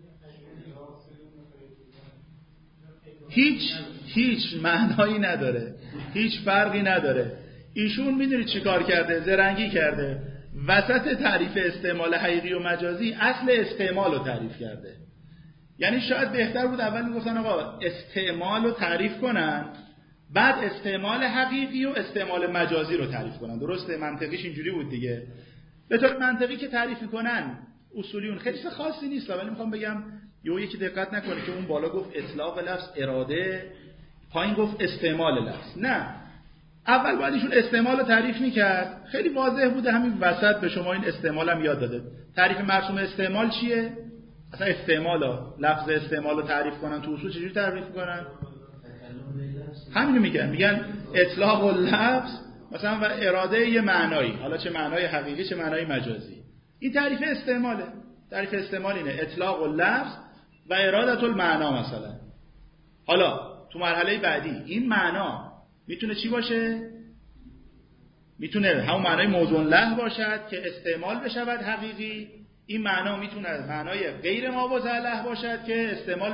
هیچ معنایی نداره، هیچ فرقی نداره. ایشون میدونید چی کار کرده؟ زرنگی کرده. وسط تعریف استعمال حقیقی و مجازی اصل استعمال رو تعریف کرده. یعنی شاید بهتر بود اول میگفتن آقا استعمال رو تعریف کنن، بعد استعمال حقیقی و استعمال مجازی رو تعریف کنن. درسته؟ منطقیش اینجوری بود دیگه. به طور منطقی که تعریف میکنن اصولیون خیلی خاصی نیست، ولی میخوام بگم یکی دقت نکنه که اون بالا گفت اطلاق لفظ اراده، پایین گفت استعمال لفظ. نه، اول باید ایشون استعمال رو تعریف میکرد. خیلی واضح بوده همین وسط به شما این استعمال هم یاد داده. تعریف مرسوم استعمال چیه؟ اصلا استعمال لفظ استعمال رو تعریف کنن تو اصول چجوری تعریف میکنن؟ همینو میگن اطلاق اللفظ مثلا و اراده یه معنایی، حالا چه معنای حقیقی چه معنای مجازی. این تعریف استعماله. تعریف استعمال اینه اطلاق اللفظ و اراده المعنا مثلا. حالا تو مرحله بعدی این معنا میتونه چی باشه؟ میتونه همون معنای موضوع له باشد که استعمال بشود حقیقی. این معنا میتونه معنای غیر مابوضع له باشد که استعمال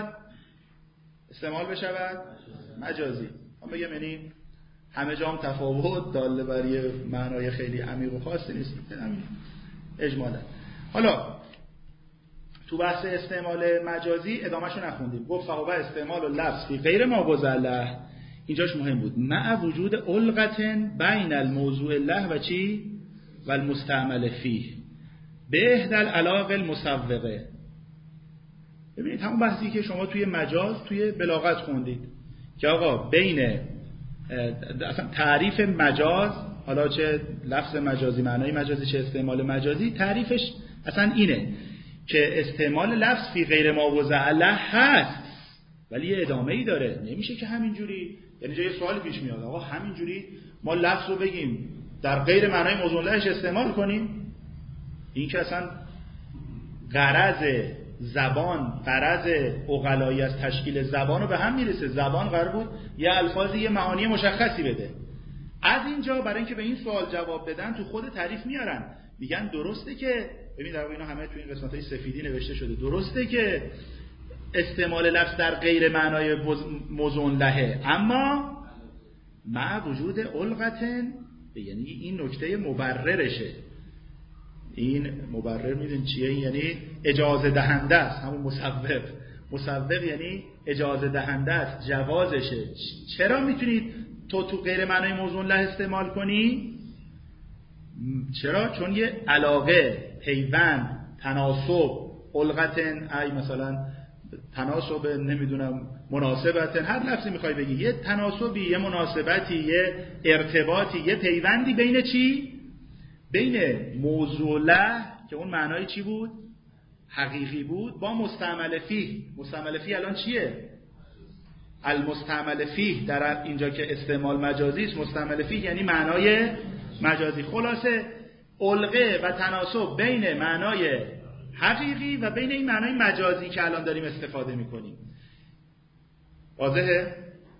بشود مجازی. من بگم یعنی همه جا هم تفاوت داله بر یه معنای خیلی عمیق و خاصی نیست. همین اجمالا. حالا تو بحث استعمال مجازی ادامهشو نخوندیم. گفت فهو استعمال اللفظ فی غیر مابوضع له، اینجاش مهم بود، مع وجود علقتن بین الموضوع له و چی؟ و المستعمل فیه به احدى العلاق المسوقه. ببینید همون بحثی که شما توی مجاز توی بلاغت خوندید که آقا بین اصلا تعریف مجاز، حالا چه لفظ مجازی معنای مجازی چه استعمال مجازی، تعریفش اصلا اینه که استعمال لفظ فی غیر ما وضع له هست ولی یه ادامه‌ای داره. نمیشه که همینجوری، یعنی جای سوالی پیش میاد آقا همینجوری ما لفظ رو بگیم در غیر معنای موضوع لهش استعمال کنیم؟ این که اصلا غرض زبان، غرض عقلایی از تشکیل زبان رو به هم میرسه. زبان قرار بود یه الفاظی یه معانی مشخصی بده. از اینجا برای اینکه به این سوال جواب بدن تو خود تعریف میارن، میگن درسته که ببین در واقع اینا همه تو این قسمت‌های سفیدی نوشته شده، درسته که استعمال لفظ در غیر معنای موضوع لهه اما مع وجود علقتن، یعنی این نکته مبررشه. این مبرر میدونی چیه؟ یعنی اجازه دهنده است، همون مسوق یعنی اجازه دهنده است، جوازشه. چرا میتونید تو غیر معنای موضوع له استعمال کنی؟ چرا؟ چون یه علاقه، پیوند، تناسب، علقتن، ای مثلا تناسب، نمیدونم مناسبتن، هر لفظی میخوای بگی، یه تناسبی، یه مناسبتی، یه ارتباطی، یه پیوندی بین چی؟ بین موضوع له که اون معنای چی بود؟ حقیقی بود، با مستعمل فیه. مستعمل فیه الان چیه؟ المستعمل فیه در اینجا که استعمال مجازی است، مستعمل فیه یعنی معنای مجازی. خلاصه علقه و تناسب بین معنای حقیقی و بین این معنای مجازی که الان داریم استفاده میکنیم. واضحه؟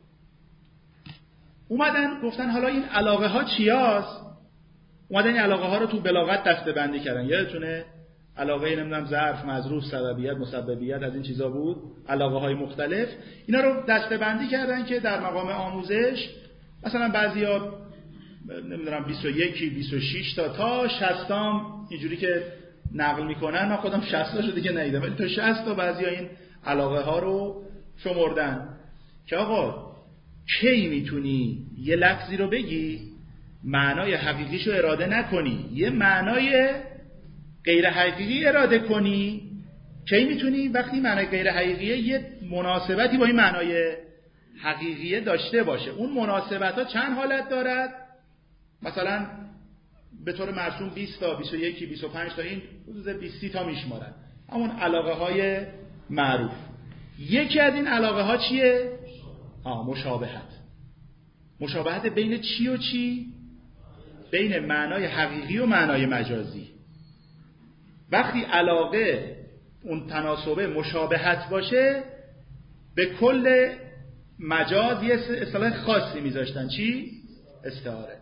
اومدن گفتن حالا این علاقه ها چیاست؟ اومدن این علاقه ها رو تو بلاغت دسته‌بندی کردن. یادتونه علاقه نمیدونم ظرف، مظروف، سببیت، مسببیت، از این چیزا بود، علاقه های مختلف. اینا رو دسته‌بندی کردن که در مقام آموزش مثلا بعضیا نمیدونم 21 26 تا 60 تا اینجوری که نقل میکنن، من خودم 60 تا دیگه ندیدم ولی تا 60 تا بعضیا این علاقه ها رو شمردن که آقا کی میتونی یه لفظی رو بگی معنای حقیقیشو اراده نکنی، یه معنای غیر حقیقی اراده کنی؟ کی میتونی؟ وقتی معنای غیر حقیقیه یه مناسبتی با این معنای حقیقیه داشته باشه. اون مناسبت ها چند حالت دارد؟ مثلا به طور مرسوم 20 تا 21 25 تا این حدود 20 تا میشمارن، همون علاقه های معروف. یکی از این علاقه ها چیه؟ مشابهت. مشابهت بین چی و چی؟ بین معنای حقیقی و معنای مجازی. وقتی علاقه اون تناسبه مشابهت باشه به کل مجاز یه اصطلاح خاصی میذاشتن. چی؟ استعاره.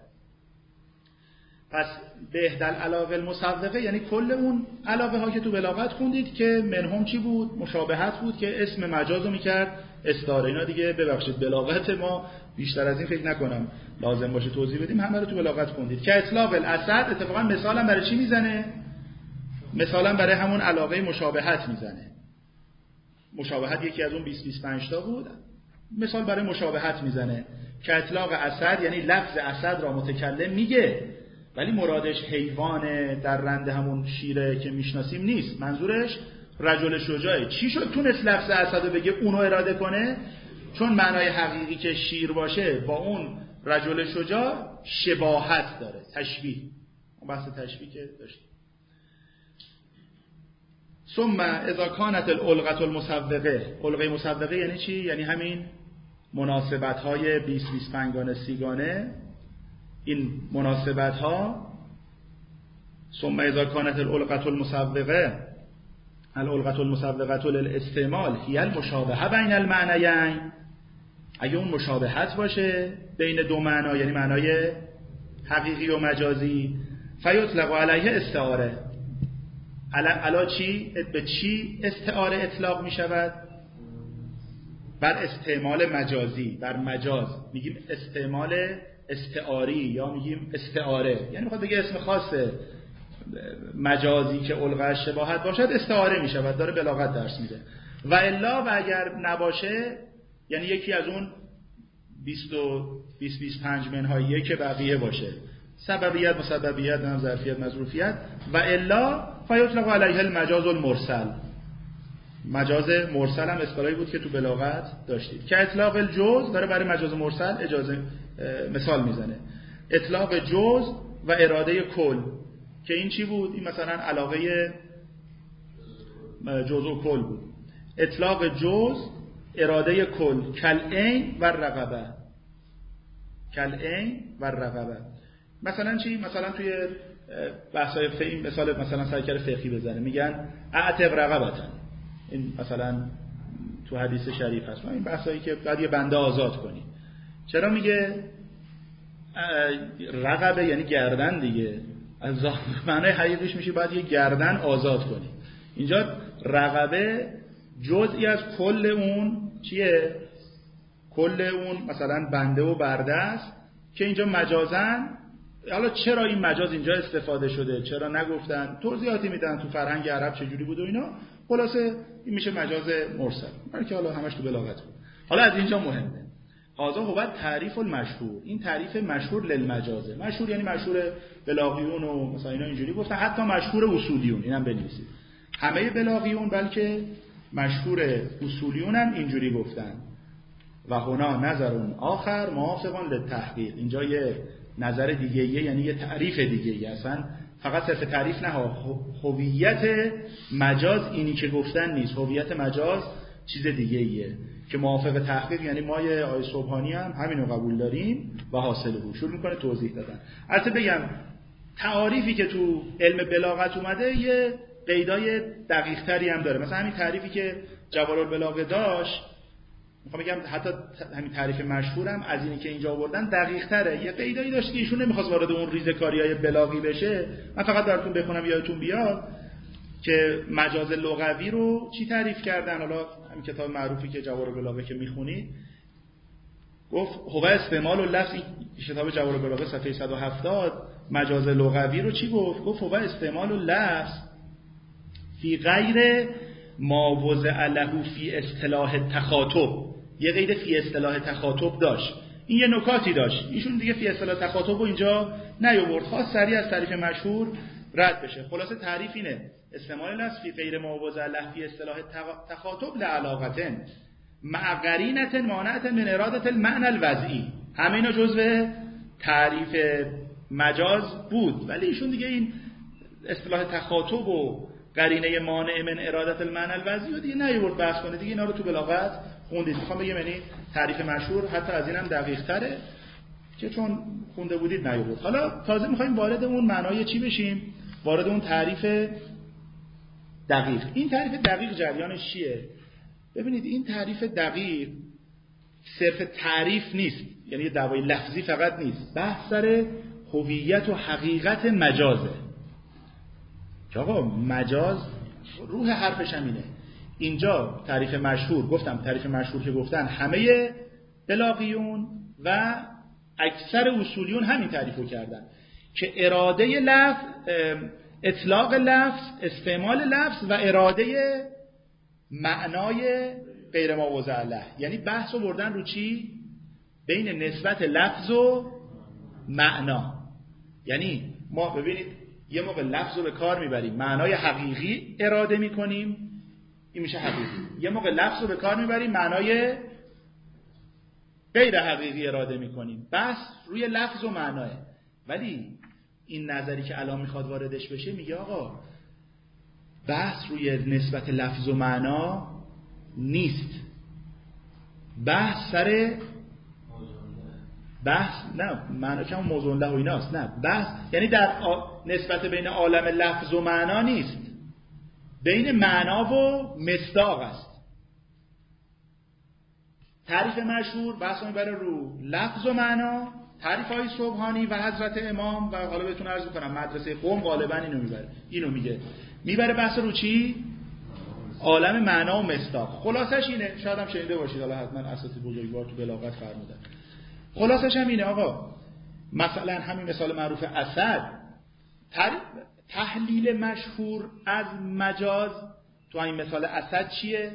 پس بهدل علاقه المسوقه یعنی کل اون علاقه ها که تو بلاغت خوندید که منهم چی بود؟ مشابهت بود که اسم مجاز رو میکرد استعاره. اینا دیگه ببخشید بلاغت ما بیشتر از این فکر نکنم لازم باشه توضیح بدیم، همه رو تو بلاغت خوندید. که اطلاق الاسد اتفاقا مثلا برای چی میزنه؟ مثلا برای همون علاقه مشابهت میزنه. مشابهت یکی از اون 20-25 تا بود، مثال برای مشابهت میزنه که اطلاق اسد یعنی لفظ اسد را متکلم میگه ولی مرادش حیوان در رند همون شیره که میشناسیم نیست، منظورش رجل شجاعه. چی شد تونست لفظ اسد رو بگه اونو اراده کنه؟ چون معنای حقیقی که شیر باشه با اون رجل شجاع شباهت داره، تشبیه. اون بحث تشبیه که داشت. ثم اذا كانت العلقه المسوقه، علقه مسوقه یعنی چی؟ یعنی همین مناسبت های 20 25 گانه 30 گانه، این مناسبت ها. ثم اذا كانت العلقه المسوقه، العلقه المسوقه للاستعمال هي المشابهه بین المعنیین، اگه اون مشابهت باشه بین دو معنا یعنی معنای حقیقی و مجازی، فیطلق علیه استعاره. علا چی؟ به چی استعاره اطلاق می شود؟ بر استعمال مجازی، بر مجاز. میگیم استعمال استعاری یا میگیم استعاره، یعنی میخواد بگه اسم خاصه مجازی که علقه شباهت باشد استعاره می شود. داره بلاغت درس میده. و الا و اگر نباشه یعنی یکی از اون 20-25 منهاییه که بقیه باشه، سببیت، مسببیت، ظرفیت، مظروفیت. و الا فیطلق علیه المجاز المرسل. مجاز مرسل هم اصطلاحی بود که تو بلاغت داشتید که اطلاق الجزء داره برای مجاز مرسل اجازه مثال میزنه. اطلاق جزء و اراده کل که این چی بود؟ این مثلا علاقه جزء و کل بود. اطلاق جزء اراده کل کالعین و رغبه. کالعین و رغبه مثلا چی؟ مثلا توی بحث‌های فقهی مثال مثلا سرکر فقهی بزنه میگن اعتق رغبتن. این مثلا تو حدیث شریف هست این بحثایی که بعد یه بنده آزاد کنی. چرا میگه رغبه؟ یعنی گردن دیگه. از معنای حقیقیش میشه باید یه گردن آزاد کنی. اینجا رغبه جزئی از کل اون چیه؟ کل اون مثلا بنده و برده است که اینجا مجازن. حالا چرا این مجاز اینجا استفاده شده، چرا نگفتن، توضیحاتی میدن تو فرهنگ عرب چجوری بود و اینا. خلاصه این میشه مجاز مرسل، که حالا همش تو بلاغت بود. حالا از اینجا مهمه هذا هو تعریف المشهور. این تعریف مشهور للمجازه. مشهور یعنی مشهور بلاغیون و مثلا اینا اینجوری گفتن، حتی مشهور اصولیون اینم بنویسید. همه بلاغیون بلکه مشهور اصولیون هم اینجوری گفتن. و هنا نظر آخر موافق للتحقیق. اینجا یه نظر دیگه یعنی یه تعریف دیگه اصلا فقط صرف تعریف نه، هویت مجاز اینی که گفتن نیست. هویت مجاز چیز دیگه ایه که موافق تحقیق یعنی ما آیه سبحانی هم همینو قبول داریم و حاصله بود. شروع میکنه توضیح دادن. البته بگم تعاریفی که تو علم بلاغت اومده یه قیدای دقیق تری هم داره. مثلا همین تعریفی که جوال‌البلاغه داشت، میخوام بگم حتی همین تعریف مشهورم از اینی که اینجا آوردن دقیق تره. یه قیدایی داشت که ایشون نمیخواست وارد اون ریزکاریای بلاغی بشه. من فقط براتون بخونم یادتون بیاد که مجاز لغوی رو چی تعریف کردن. حالا همین کتاب معروفی که جوال‌البلاغه که میخونید گفت هو استعمال اللفظ، کتاب جوال‌البلاغه صفحه 170 مجاز لغوی رو چی گفت؟ گفت هو استعمال اللفظ فی غیر ما وضع له فی اصطلاح تخاطب. یه قید فی اصطلاح تخاطب داشت. این یه نکاتی داشت. ایشون دیگه فی اصطلاح تخاطب رو اینجا نیاورد، خواست سریع از تعریف مشهور رد بشه. خلاصه تعریف اینه: استعمال لفظ فی غیر ما وضع له فی اصطلاح تخاطب لعلاقتن مع قرینه مانعه من اراده المعنى الوضعی. همه اینا جزء تعریف مجاز بود، ولی ایشون دیگه این اصطلاح تخاطب و قرینه مانع من اراده المعنى الوضعی رو دیگه نیورد بحث کنه. دیگه اینا رو تو بلاغت خوندید. میخوام بگم یعنی تعریف مشهور حتی از اینم دقیق تره که چون خونده بودید نیورد. حالا تازه میخوایم وارد اون معنای چی بشیم؟ وارد اون تعریف دقیق. این تعریف دقیق جریانش چیه؟ ببینید این تعریف دقیق صرف تعریف نیست، یعنی یه دعوای لفظی فقط نیست. بحث سر هویت و حقیقت مجازه. که آقا مجاز روح حرفش هم اینه. اینجا تعریف مشهور گفتم، تعریف مشهور که گفتن همه بلاغیون و اکثر اصولیون همین تعریفو کردن که اراده لفظ، اطلاق لفظ، استعمال لفظ و اراده معنای غیر ما وضع له. یعنی بحث رو بردن رو چی؟ بین نسبت لفظ و معنا. یعنی ما ببینید یه موقع لفظ رو به کار میبریم معنای حقیقی اراده میکنیم، این میشه حقیقی. یه موقع لفظ رو به کار میبریم معنای غیر حقیقی اراده میکنیم. بس روی لفظ و معناه. ولی این نظری که الان میخواد واردش بشه میگه آقا بحث روی نسبت لفظ و معنا نیست. بحث سر بحث نه معنا که همون موضوع له و ایناست. نه بحث یعنی در نسبت بین عالم لفظ و معنا نیست، بین معنا و مصداق است. تعریف مشهور بحث میبره رو لفظ و معنا. تعریف های سبحانی و حضرت امام و حالا بهتون عرض میکنم مدرسه قم غالبا اینو میبره، اینو میبره بحث رو چی؟ عالم معنا و مصداق. خلاصش اینه، شاید هم شنیده باشید، حالا حتما اساتید بزرگوار تو بلاغت فرمودن. خلاصش هم اینه آقا، مثلا همین مثال معروف اسد، تحلیل مشهور از مجاز تو همین مثال اسد چیه؟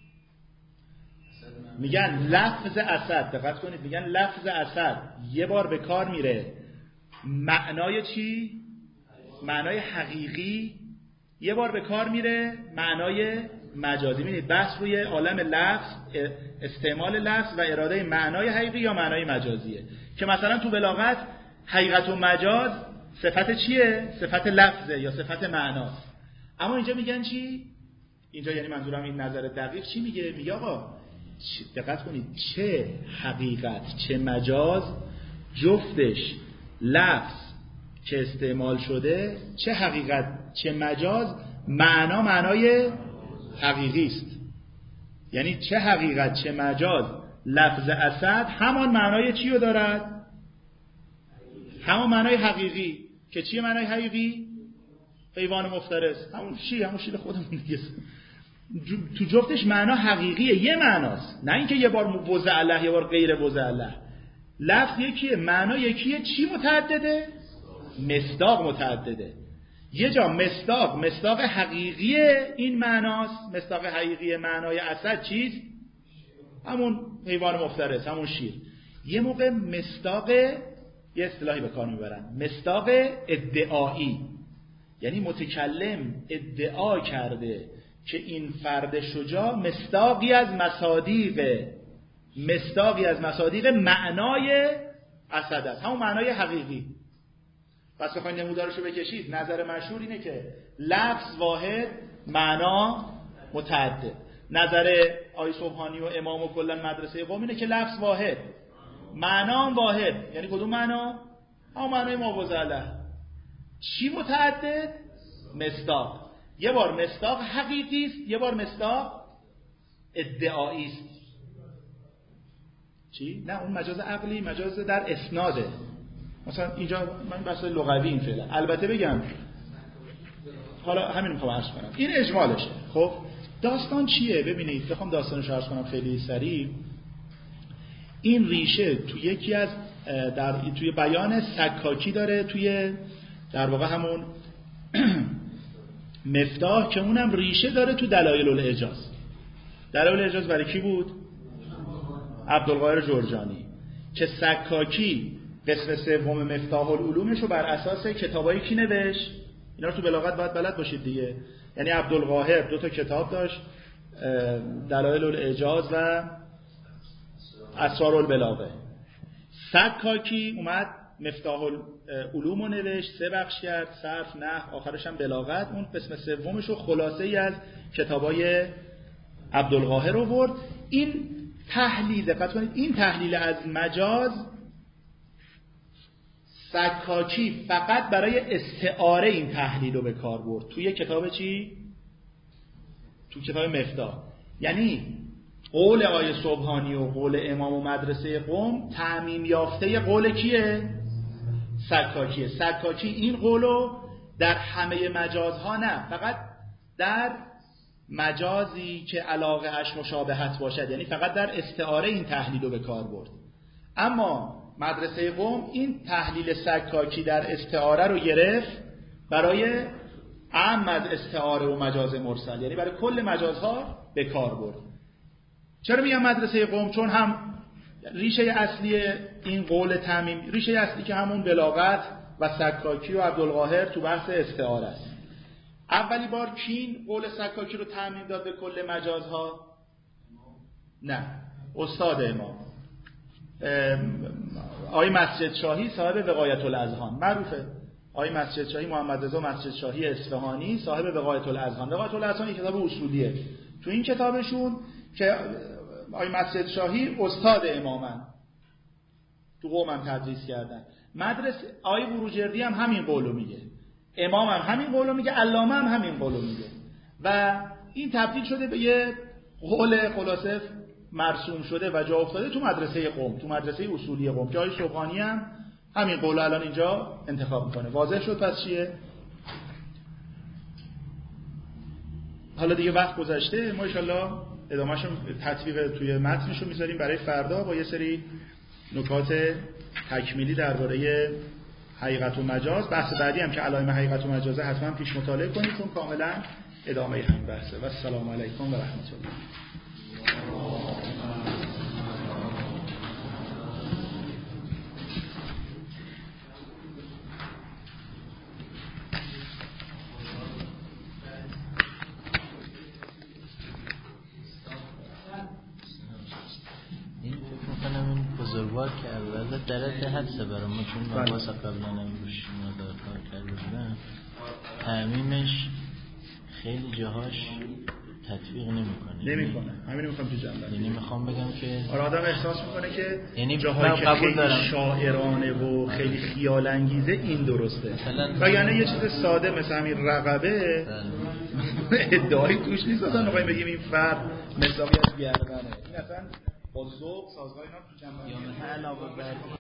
میگن لفظ اسد، دقت کنید، میگن لفظ اسد یه بار به کار میره معنای چی؟ معنای حقیقی. یه بار به کار میره معنای مجازی. ببینید بحث روی عالم لفظ، استعمال لفظ و اراده معنای حقیقی یا معنای مجازیه، که مثلا تو بلاغت حقیقت و مجاز صفت چیه؟ صفت لفظه یا صفت معناست. اما اینجا میگن چی؟ اینجا یعنی منظورم این نظر دقیق چی میگه؟ میگه آقا دقت کنید، چه حقیقت چه مجاز جفتش لفظ که استعمال شده، چه حقیقت چه مجاز معنای حقیقی است. یعنی چه حقیقت چه مجاز لفظ اسد همان معنای چی رو دارد؟ همان معنای حقیقی. که چیه معنای حقیقی؟ حیوان مفترس، همون شیر خودمون دیگه. تو جفتش معنا حقیقیه، یه معناست، نه اینکه یه بار وضع یه بار غیر وضع. لفظ یکیه، معنا یکیه، چی متعدده؟ مصداق متعدده. یه جا مصداق حقیقی این معناست، مصداق حقیقی معنای اسد چیست؟ همون حیوان مفترس، همون شیر. یه موقع مصداق، یه اصطلاحی به کار میبرن، مصداق ادعایی، یعنی متکلم ادعا کرده که این فرد شجاع مصداقی از مصادیق معنای اسد است، همون معنای حقیقی. پس بخواید نمودارشو بکشید، نظر مشهور اینه که لفظ واحد معنا متعدد. نظر آقای سبحانی و امام و کلا مدرسه قم اینه که لفظ واحد معنا واحد. یعنی کدوم معنا؟ همون معنای ما وضع. چی متعدد؟ مصداق. یه بار مصداق حقیقی است، یه بار مصداق ادعایی است. چی؟ نه اون مجاز عقلی، مجاز در اسناده. مثلا اینجا من بحث لغوی این فعلا. البته بگم حالا همین میخوام عرض کنم، این اجمالشه. خب داستان چیه؟ ببینید بخوام داستانش عرض کنم خیلی سریع. این ریشه توی یکی از توی بیان سکاکی داره، توی در واقع همون مفتاح، که اونم ریشه داره تو دلایل الاعجاز. دلایل الاعجاز برای کی بود؟ عبدالقاهر جرجانی. که سکاکی قسم سوم مفتاح العلومش رو بر اساس کتابای کی نوشت؟ اینا رو تو بلاغت باید بلد باشید دیگه. یعنی عبدالقاهر 2 کتاب داشت، دلایل الاعجاز و اسرار البلاغه. سکاکی اومد مفتاح العلوم رو نوشت، 3 بخش کرد، صرف، نحو، آخرش هم بلاغت. اون قسم سومش رو خلاصه ای از کتابای عبدالقاهر آورد. این تحلیل، دقت کنید، این تحلیل از مجاز سکاکی فقط برای استعاره این تحلیل رو به کار برد. توی کتاب چی؟ تو کتاب مفتاح. یعنی قول آقای سبحانی و قول امام و مدرسه قم تعمیم یافته قول کیه؟ سکاکیه. سکاکی این قولو در همه مجازها نه، فقط در مجازی که علاقه‌اش مشابهت باشد، یعنی فقط در استعاره این تحلیل رو به کار برد. اما مدرسه قم این تحلیل سکاکی در استعاره رو گرفت برای عام از استعاره و مجاز مرسل، یعنی برای کل مجازها به کار برد. چرا میگم مدرسه قم؟ چون هم ریشه اصلی این قول تعمیم، ریشه اصلی که همون بلاغت و سکاکی و عبدالقاهر تو بحث استعاره است. اولی بار کین قول سکاکی رو تعمیم داد به کل مجازها؟ نه، استاد امام آقای مسجد شاهی صاحب وقایت الاذهان، معروفه. آقای مسجد شاهی، محمد رضا مسجد شاهی اصفهانی، صاحب وقایت الاذهان. وقایت الاذهان یک کتاب اصولیه. تو این کتابشون که آقای مسجد شاهی استاد امامن، تو قم هم تدریس کردن. مدرسه آقای بروجردی هم همین قولو میگه، امام هم همین قولو میگه، علامه هم همین قولو میگه. و این تبدیل شده به یه قول خلاصه مرسوم شده و جا افتاده تو مدرسه قم، تو مدرسه اصولی قم، که آقای سبحانی هم همین قول الان اینجا انتخاب میکنه. واضح شد پس چیه؟ حالا دیگه وقت گذشته، ما ان شاءالله ادامه‌شو تطبیق توی متنشو میذاریم برای فردا با یه سری نکات تکمیلی درباره حقیقت و مجاز. بحث بعدی هم که علائم حقیقت و مجازه حتما پیش مطالعه کنید، چون کاملا ادامه همین بحثه. و السلام علیکم و رحمت الله. بزرگوار کرد ولی درجه حدسه برای ما چون مباحث قبلا نمیروش مدار کار کرده بودن تعمیمش خیلی جاهاش تطبیق نمیکنه. همین میخوام تو جنبه یعنی میخوام بگم که آدم احساس میکنه که یعنی جاهایی که خیلی دارم. شاعرانه و خیلی خیال انگیزه این درسته وگرنه یه چیز ساده مثل همین رقبه ادعایی توش نیست اصلا میخوایم بگیم این فرد مصداقی از گردنه این اصلا با ذوق سازگار اینا تو جنبه یا مثلا علاوه بر